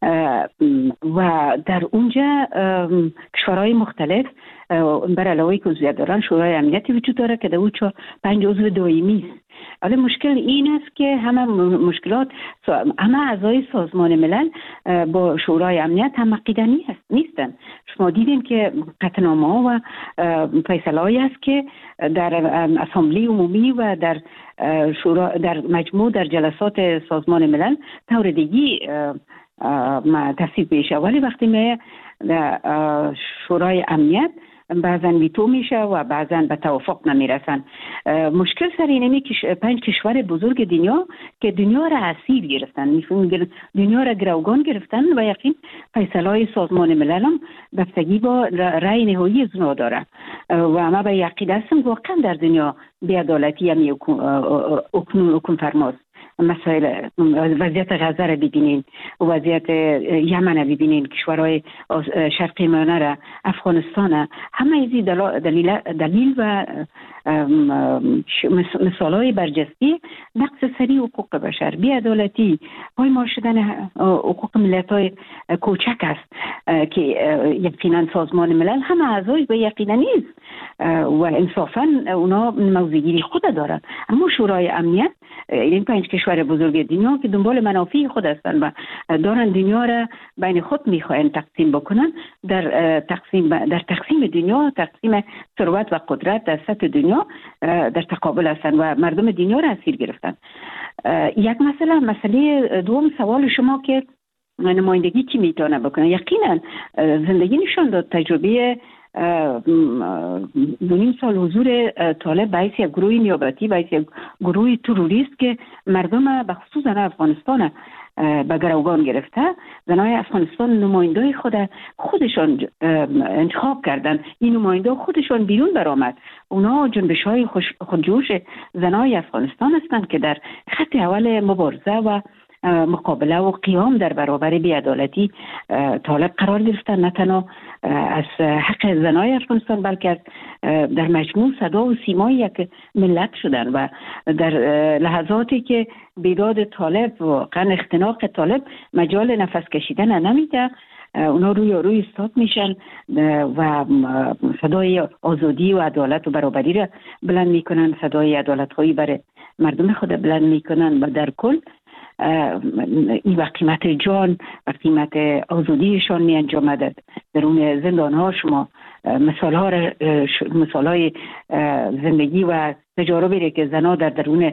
Speaker 5: و در اونجا کشورهای مختلف بر علاوه که عضویت دارن شورای امنیتی وجود داره که در اون 5 عضو دائمی است. ولی مشکل این است که همه اعضای سازمان ملل با شورای امنیت هم عقیده نیستن. شما دیدین که قطعنامه ها و فیصله‌ای است که در اسامبلی عمومی و در جلسات سازمان ملل طور دیگی تصویب میشه، ولی وقتی میه شورای امنیت بعضا ویتو میشه و بعضا به توافق نمیرسن. مشکل سر اینه که 5 کشور بزرگ دنیا که دنیا را اسیر گرفتن، دنیا را گروگان گرفتن و یقین فیصله‌های سازمان ملل هم بستگی با رأی نهایی از اونا داره و ما به یقین هستم واقعا در دنیا بی‌عدالتی هم حکم فرماست. مسائل وضعیت غزه را ببینین، وضعیت یمن را ببینین، کشورهای شرقی میانه را، افغانستان را، همه ایزی دلیل و مثالهای برجسته نقص سریع حقوق بشر، بی‌عدالتی، پایمال شدن حقوق ملت‌های کوچک است که یقینا سازمان ملل همه اعضای به یقینا نیست و انصافا اونا موضع‌گیری خود دارن، اما شورای امنیت این 5 کشور بزرگ دنیا که دنبال منافع خود هستند و دارن دنیا را بین خود میخواین تقسیم بکنن، در تقسیم دنیا، تقسیم ثروت و قدرت در سطح دنیا در تقابل هستند و مردم دنیا را اسیر گرفتن. یک مسئله دوم سوال شما که نمایندگی کی میتونه بکنه، یقینا زندگی نشان داد تجربه 2.5 سال حضور طالب باعث یک گروه نیابتی، باعث یک گروه تروریست که مردم به خصوص زنان افغانستان به گروگان گرفته. زنای افغانستان نماینده خودشان انتخاب کردن، این نماینده خودشان بیرون برآمد. اونا جنبش‌های خودجوش زنای افغانستان هستند که در خط اول مبارزه و مقابله و قیام در برابر بی‌عدالتی طالب قرار گرفتن، نه تنها از حق زنای افغانستان بلکه در مجموع صدا و سیمای یک ملت شدن و در لحظاتی که بیداد طالب و اختناق طالب مجال نفس کشیدن نمیده، اونا روی ایستاد میشن و صدای آزادی و عدالت و برابری را بلند میکنن، صدای عدالت خواهی برای مردم خود بلند میکنن و در کل این و قیمت جان و قیمت آزادیشان می انجامد. درون زندان ها شما مثال های زندگی و تجاربی که زنها در درون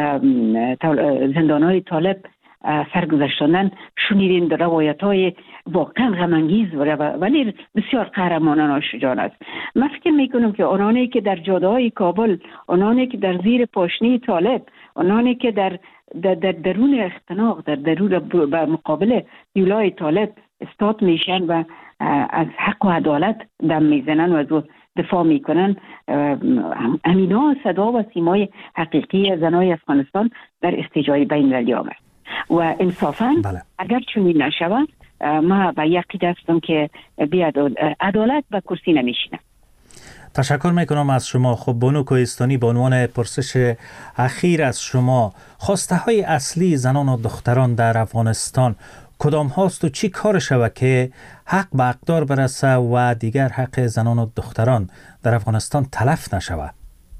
Speaker 5: زندان های طالب سرگذشتاندن شنیدین، در روایت های واقعا غم‌انگیز ولی بسیار قهرمانانه و شجاع است. من فکر میکنم که آنانی که در جاده‌های کابل، آنانی که در زیر پاشنه طالب، آنانی که در درون اختناق، در درون به مقابل دیولای طالب استاد میشن و از حق و عدالت دم میزنن و از دفاع میکنن، امینا صدا و سیمای حقیقی زنای افغانستان در استجای بین المللی آمد و انصافا اگر چنین نشود ما به یقین هستم که عدالت به کرسی نمیشینه.
Speaker 2: تشکر میکنم از شما. خب بانو کوهستانی، به عنوان پرسش اخیر از شما، خواسته های اصلی زنان و دختران در افغانستان کدام هاست و چی کار شود که حق به اقدار برسه و دیگر حق زنان و دختران در افغانستان تلف نشود؟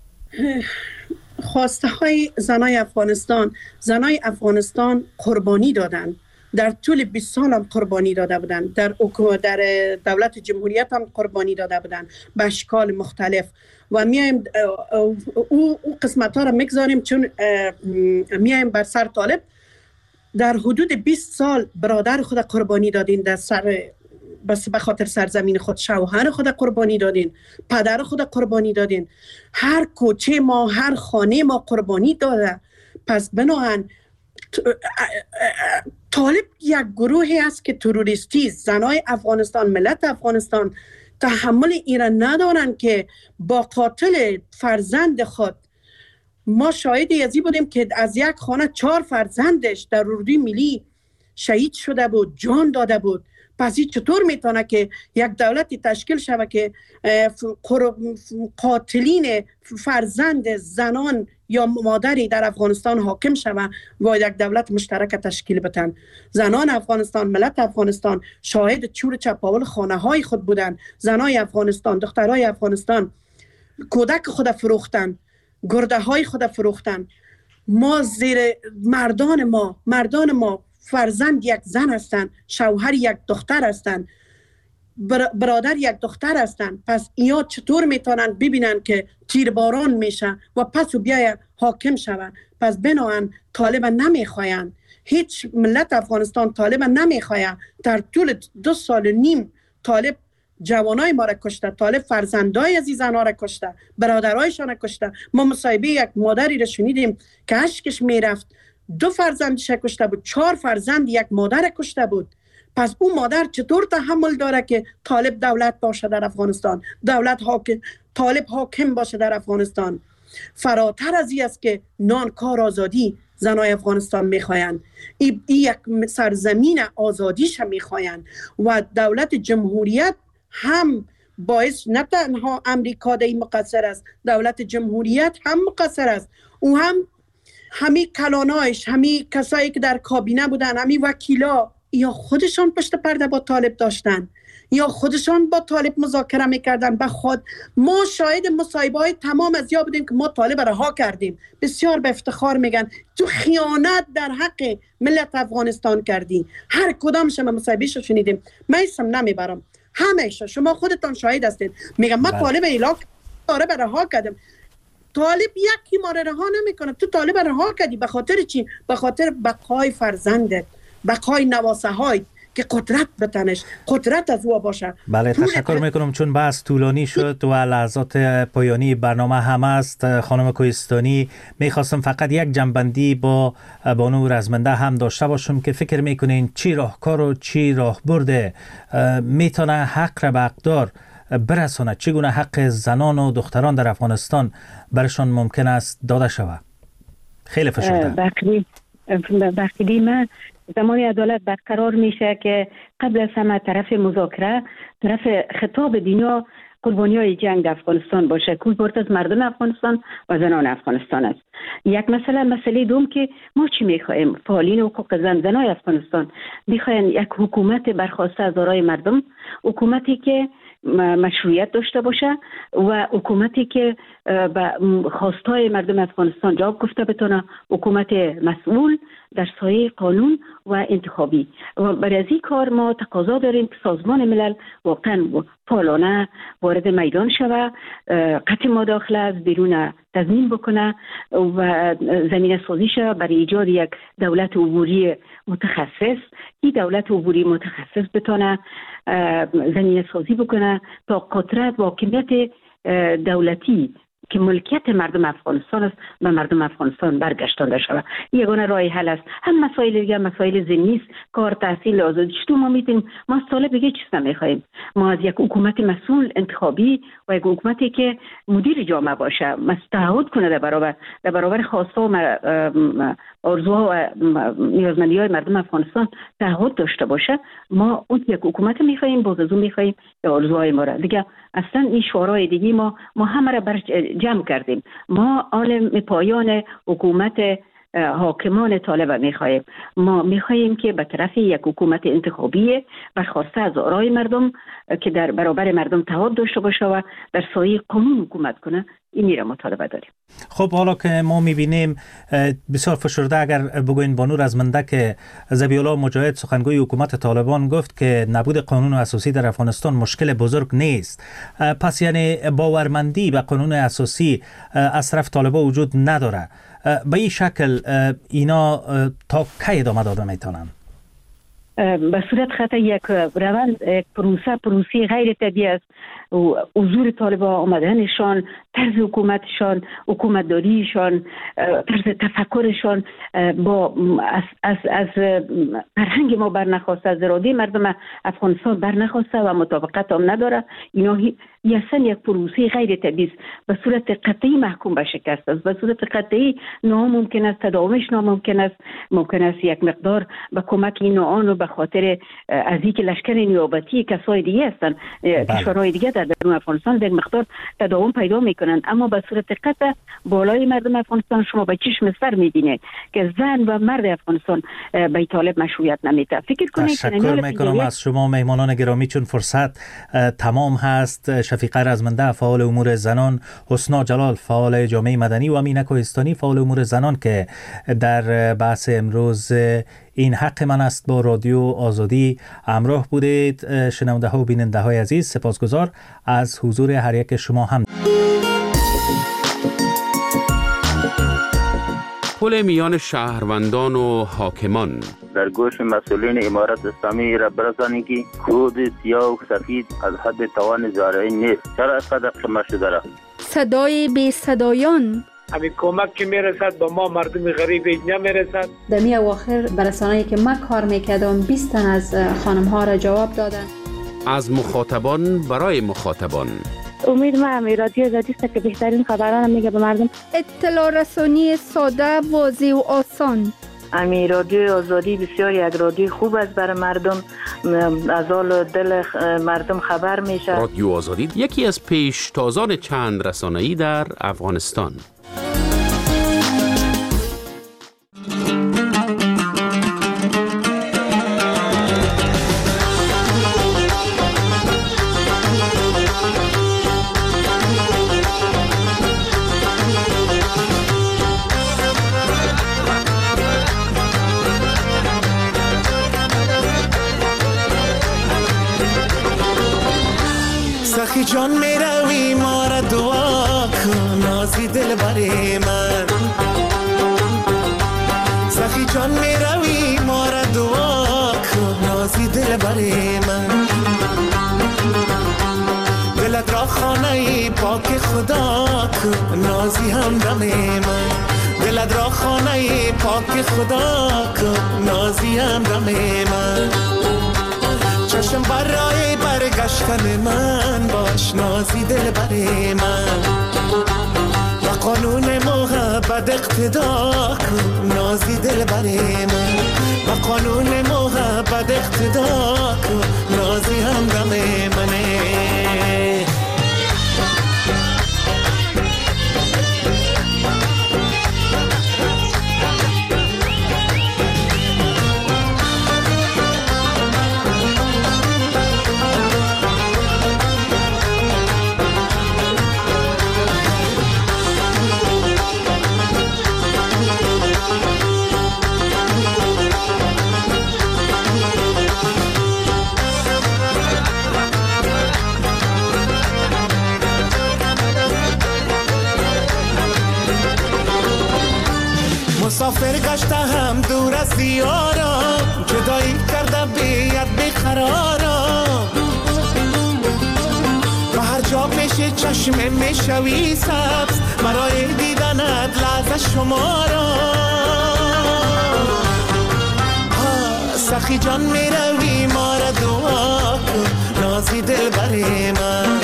Speaker 4: خواسته های زنای افغانستان قربانی دادن، در طول 20 سال هم قربانی داده بودن، در دولت جمهوریت هم قربانی داده بودن به اشکال مختلف و میایم او قسمت ها را میگذاریم چون میایم بر سر طالب. در حدود 20 سال برادر خود قربانی دادین، در سر بس به خاطر سرزمین خود، شوهر خود قربانی دادین، پدر خود قربانی دادین، هر کوچه ما، هر خانه ما قربانی داده. پس بناهن طالب یک گروهی است که تروریستی، زنای افغانستان، ملت افغانستان تحمل ایران ندارن که با قاتل فرزند خود. ما شاهد ازی بودیم که از یک خانه 4 فرزندش در اردوی ملی شهید شده بود، جان داده بود. پس این چطور میتونه که یک دولتی تشکیل شوه که قاتلین فرزند زنان یا مادری در افغانستان حاکم شوه و یک دولت مشترک تشکیل بتن؟ زنان افغانستان، ملت افغانستان شاهد چور چپاول خانه های خود بودن. زنای افغانستان، دخترای افغانستان کودک خود فروختن، گرده های خود فروختن. ما زیر مردان ما فرزند یک زن هستند، شوهر یک دختر هستند، برادر یک دختر هستند. پس اینا چطور میتونن ببینن که تیرباران میشه و پس و بیای حاکم شوه؟ پس بناهن طالب نمیخواین، هیچ ملت افغانستان طالب نمیخواه. در طول 2.5 سال طالب جوانای ما را کشته، طالب فرزندای از این زنها را کشته، برادرایشان را کشته. ما مصاحبه یک مادری را شنیدیم که اشکش میرفت، 2 فرزندش کشته بود، 4 فرزند یک مادر کشته بود. پس اون مادر چطور تحمل داره که طالب دولت باشه در افغانستان، طالب حاکم باشه در افغانستان؟ فراتر از این است که نان، کار، آزادی زنای افغانستان میخواین. این یک سرزمین آزادیش میخواین و دولت جمهوریت هم باعث نه تنها امریکا در این مقصر است، دولت جمهوریت هم مقصر است. او هم همین کلانایش، همین کسایی که در کابینه بودن، همین وکیلا، یا خودشان پشت پرده با طالب داشتن یا خودشان با طالب مذاکره میکردن. به خود ما شاهد مصاحبه های تمام از یا بودیم که ما طالب رها کردیم. بسیار به افتخار میگن تو خیانت در حق ملت افغانستان کردی. هر کدام شما مصاحبهش رو شنیدیم، من اسم نمیبرم، همیشه شما خودتان شاهد هستید. میگم ما طالب طالب رها کردم. طالب یکی ما رها نمیکنه، تو طالب رها کردی به خاطر چی؟ به خاطر بقای فرزندت، بقای نواسه های که قدرت بتنش، قدرت از او باشه.
Speaker 2: بله، تشکر میکنم چون بحث طولانی شد و لحظات پایانی برنامه هم است. خانم کوهستانی، میخواستم فقط یک جنبندی با بانو رزمنده هم داشته باشم که فکر میکنین چی راهکار و چی راه برده میتونه حق را به حقدار برسونه؟ چگونه حق زنان و دختران در افغانستان برشان ممکن است داده شود؟ خیلی فشرده.
Speaker 5: وقتی من زمانی عدالت برقرار میشه که قبل از همه طرف مذاکره، طرف خطاب دنیا قربانیای جنگ افغانستان باشه، که بورت از مردم افغانستان و زنان افغانستان است. یک مسئله دوم که ما چی میخوایم؟ فعالین حقوق زنای افغانستان میخواین یک حکومت برخواسته از آرای مردم، حکومتی که مشروعیت داشته باشه و حکومتی که به خواستای مردم افغانستان جواب گفته بتونه، حکومت مسئول در سایه قانون و انتخابی. و برای از این کار ما تقاضا داریم که سازمان ملل واقعا فعالانه وارد میدان شود، قطع مداخله از بیرون تضمین بکنه و زمینه سازی شود برای ایجاد یک دولت عبوری متخصص. این دولت عبوری متخصص بتونه زمینه سازی بکنه تا قدرت و حاکمیت دولتی که ملکیت مردم افغانستان است به مردم افغانستان برگشتانده شود. یگانه راه حل است. هم مسائل دیگه، مسائل ذهنی است، کار، تحصیل، آزادی. چطور ما میتونیم؟ ما از طالب دیگه چیز نمیخوایم. ما از یک حکومت مسئول انتخابی و یک حکومتی که مدیر جامعه باشه، تعهد کنه در برابر خواست‌ها و آرزوها و نیازمندی‌های مردم افغانستان تعهد داشته باشه. ما اون یک حکومت میخوایم، باز از اون میخوایم آرزوهای ما را. دیگه اصلا این شعارهای دیگه ما همه را جمع کردیم. ما آن پایان حکومت حاکمان طالب میخواهیم. ما میخواهیم که به طرف یک حکومت انتخابی برخواسته از آرای مردم که در برابر مردم تعهد داشته باشه و در سایه قانون حکومت کنه. این را مطالبه داریم.
Speaker 2: خب حالا که ما میبینیم بسیار فشرده، اگر بگوین بانو رزمنده که ذبیح‌الله مجاهد سخنگوی حکومت طالبان گفت که نبود قانون اساسی در افغانستان مشکل بزرگ نیست، پس یعنی باورمندی به قانون اساسی از طرف طالبان وجود نداره. به این شکل اینا تا کی ادامه داده میتونن؟
Speaker 5: به صورت خطا یک روند، یک پروسه غیر طبیعی است. و حضور طالبان، آمدنشان، طرز حکومتشان، حکومتداریشان، طرز تفکرشان با از فرهنگ ما برنخواسته، از اراده مردم افغانستان برنخواسته و مطابقت هم نداره. اینا اصلا یک پروسه غیر طبیعی است، به صورت قطعی محکوم به شکست است، به صورت قطعی ناممکن است، تداومش ناممکن است. ممکن است یک مقدار به کمک این آن و به خاطر از اینکه لشکر نیابتی کسای دیگه هستند، کشورهای دیگه در درون افغانستان یک مقدار تداوم پیدا میکنند، اما به صورت قطع بالای مردم افغانستان شما به چشم سر میبینید که زن و مرد افغانستان به طالب مشروعیت نمیده. فکر کنید.
Speaker 2: تشکر میکنم از شما مهمانان گرامی. چون فرصت تمام هست، شفیقه رزمنده فعال امور زنان، حسنا جلال فعال جامعه مدنی و امینه کوهستانی فعال امور زنان که در بحث امروز این حق من است با رادیو آزادی همراه بودید. شنونده ها و بیننده های عزیز، سپاسگزار از حضور هر یک شما هم.
Speaker 6: پل میان شهروندان و حاکمان.
Speaker 7: در گوش مسئولین امارت اسلامی را برسانید که کود سیاه و سفید از حد توان زارعی نیست. چرا اینقدر قمه شده را؟ صدای
Speaker 8: بی صدایان.
Speaker 9: همین کمک که میرسد با ما مردم غریب نمیرسد.
Speaker 8: دمی اواخر برسانه‌ای که من کار میکردم 20 تن از خانم ها را جواب دادن.
Speaker 6: از مخاطبان برای مخاطبان.
Speaker 10: امید ما همی رادیو آزادی است که بهترین خبران میگه به مردم.
Speaker 11: اطلاع رسانی ساده، واضح و آسان.
Speaker 12: امی رادیو آزادی بسیار یک رادیو خوب است برای مردم، از حال دل مردم خبر میشه.
Speaker 6: رادیو آزادی یکی از پیشتازان چند رسانه‌ای در افغانستان.
Speaker 13: سخی جان میروی ما را دعا کن نازی دل بری من. سخی جان میروی ما را دعا کن نازی دل بری من. دلت را خانه پاک خدا کن نازی همدم من. دلت را خانه پاک خدا کن نازی همدم من. چشم برای برگشتن من باش نازی دل بری من. و قانون محبت اقتدا کن نازی دل بری من. و قانون محبت اقتدا کن نازی همدم منه. مسافر گشتم دور از دیارم، جدایی کرده بیاد بقرارم. و هر جا میشه چشم میشوی سبز، برای دیدنت لحظه شمارم. سخی جان میروی ما را دعا کن نازی دل بری من.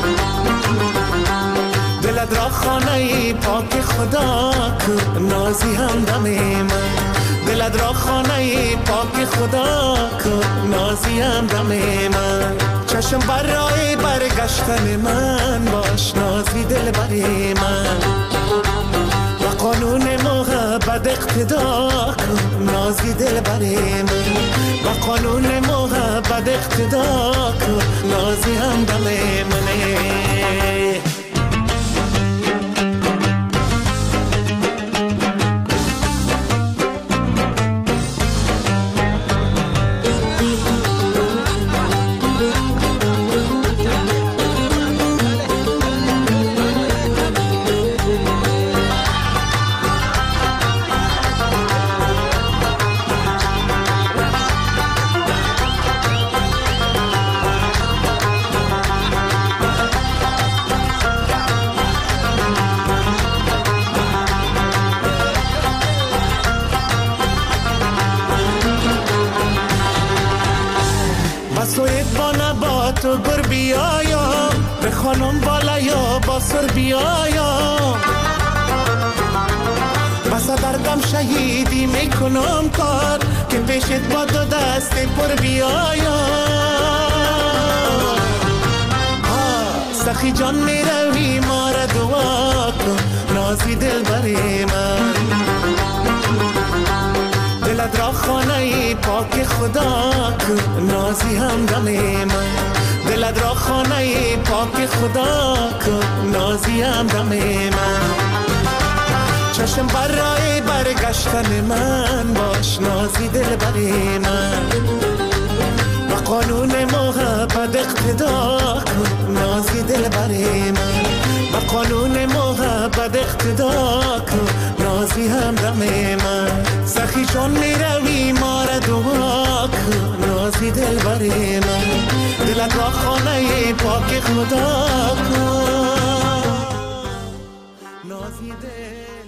Speaker 13: دلت را خانه پاک خدا کن نازی همدم من. دلت را خانه پاک خدا کن نازی همدم من. چشم برای برگشتن من باش نازی دل بری من. و قانون محبت اقتدا کن نازی دل بری من. و قانون محبت اقتدا کن نازی همدم منه. تو گر بیایا به خانم بالا یا با سر بیایا بسا دردم شهیدی میکنم کار که پیشت با دو دست پر بیایا سخی جان میروی ما را دعا کن نازی دل بری من دلت را خانه پاک خدا کن نازی همدم من دلت را خانه پاک خدا کن نازی همدم من چشم بر راه برگشتن من باش نازی دل بری من با قانون محبت اقتدا کن نازی دل بری من با قانون محبت اقتدا کن نازی همدم من سخی چون میروی ما را دعا کن نازی دل بری من دلت را خانه پاک خدا کن نازی دل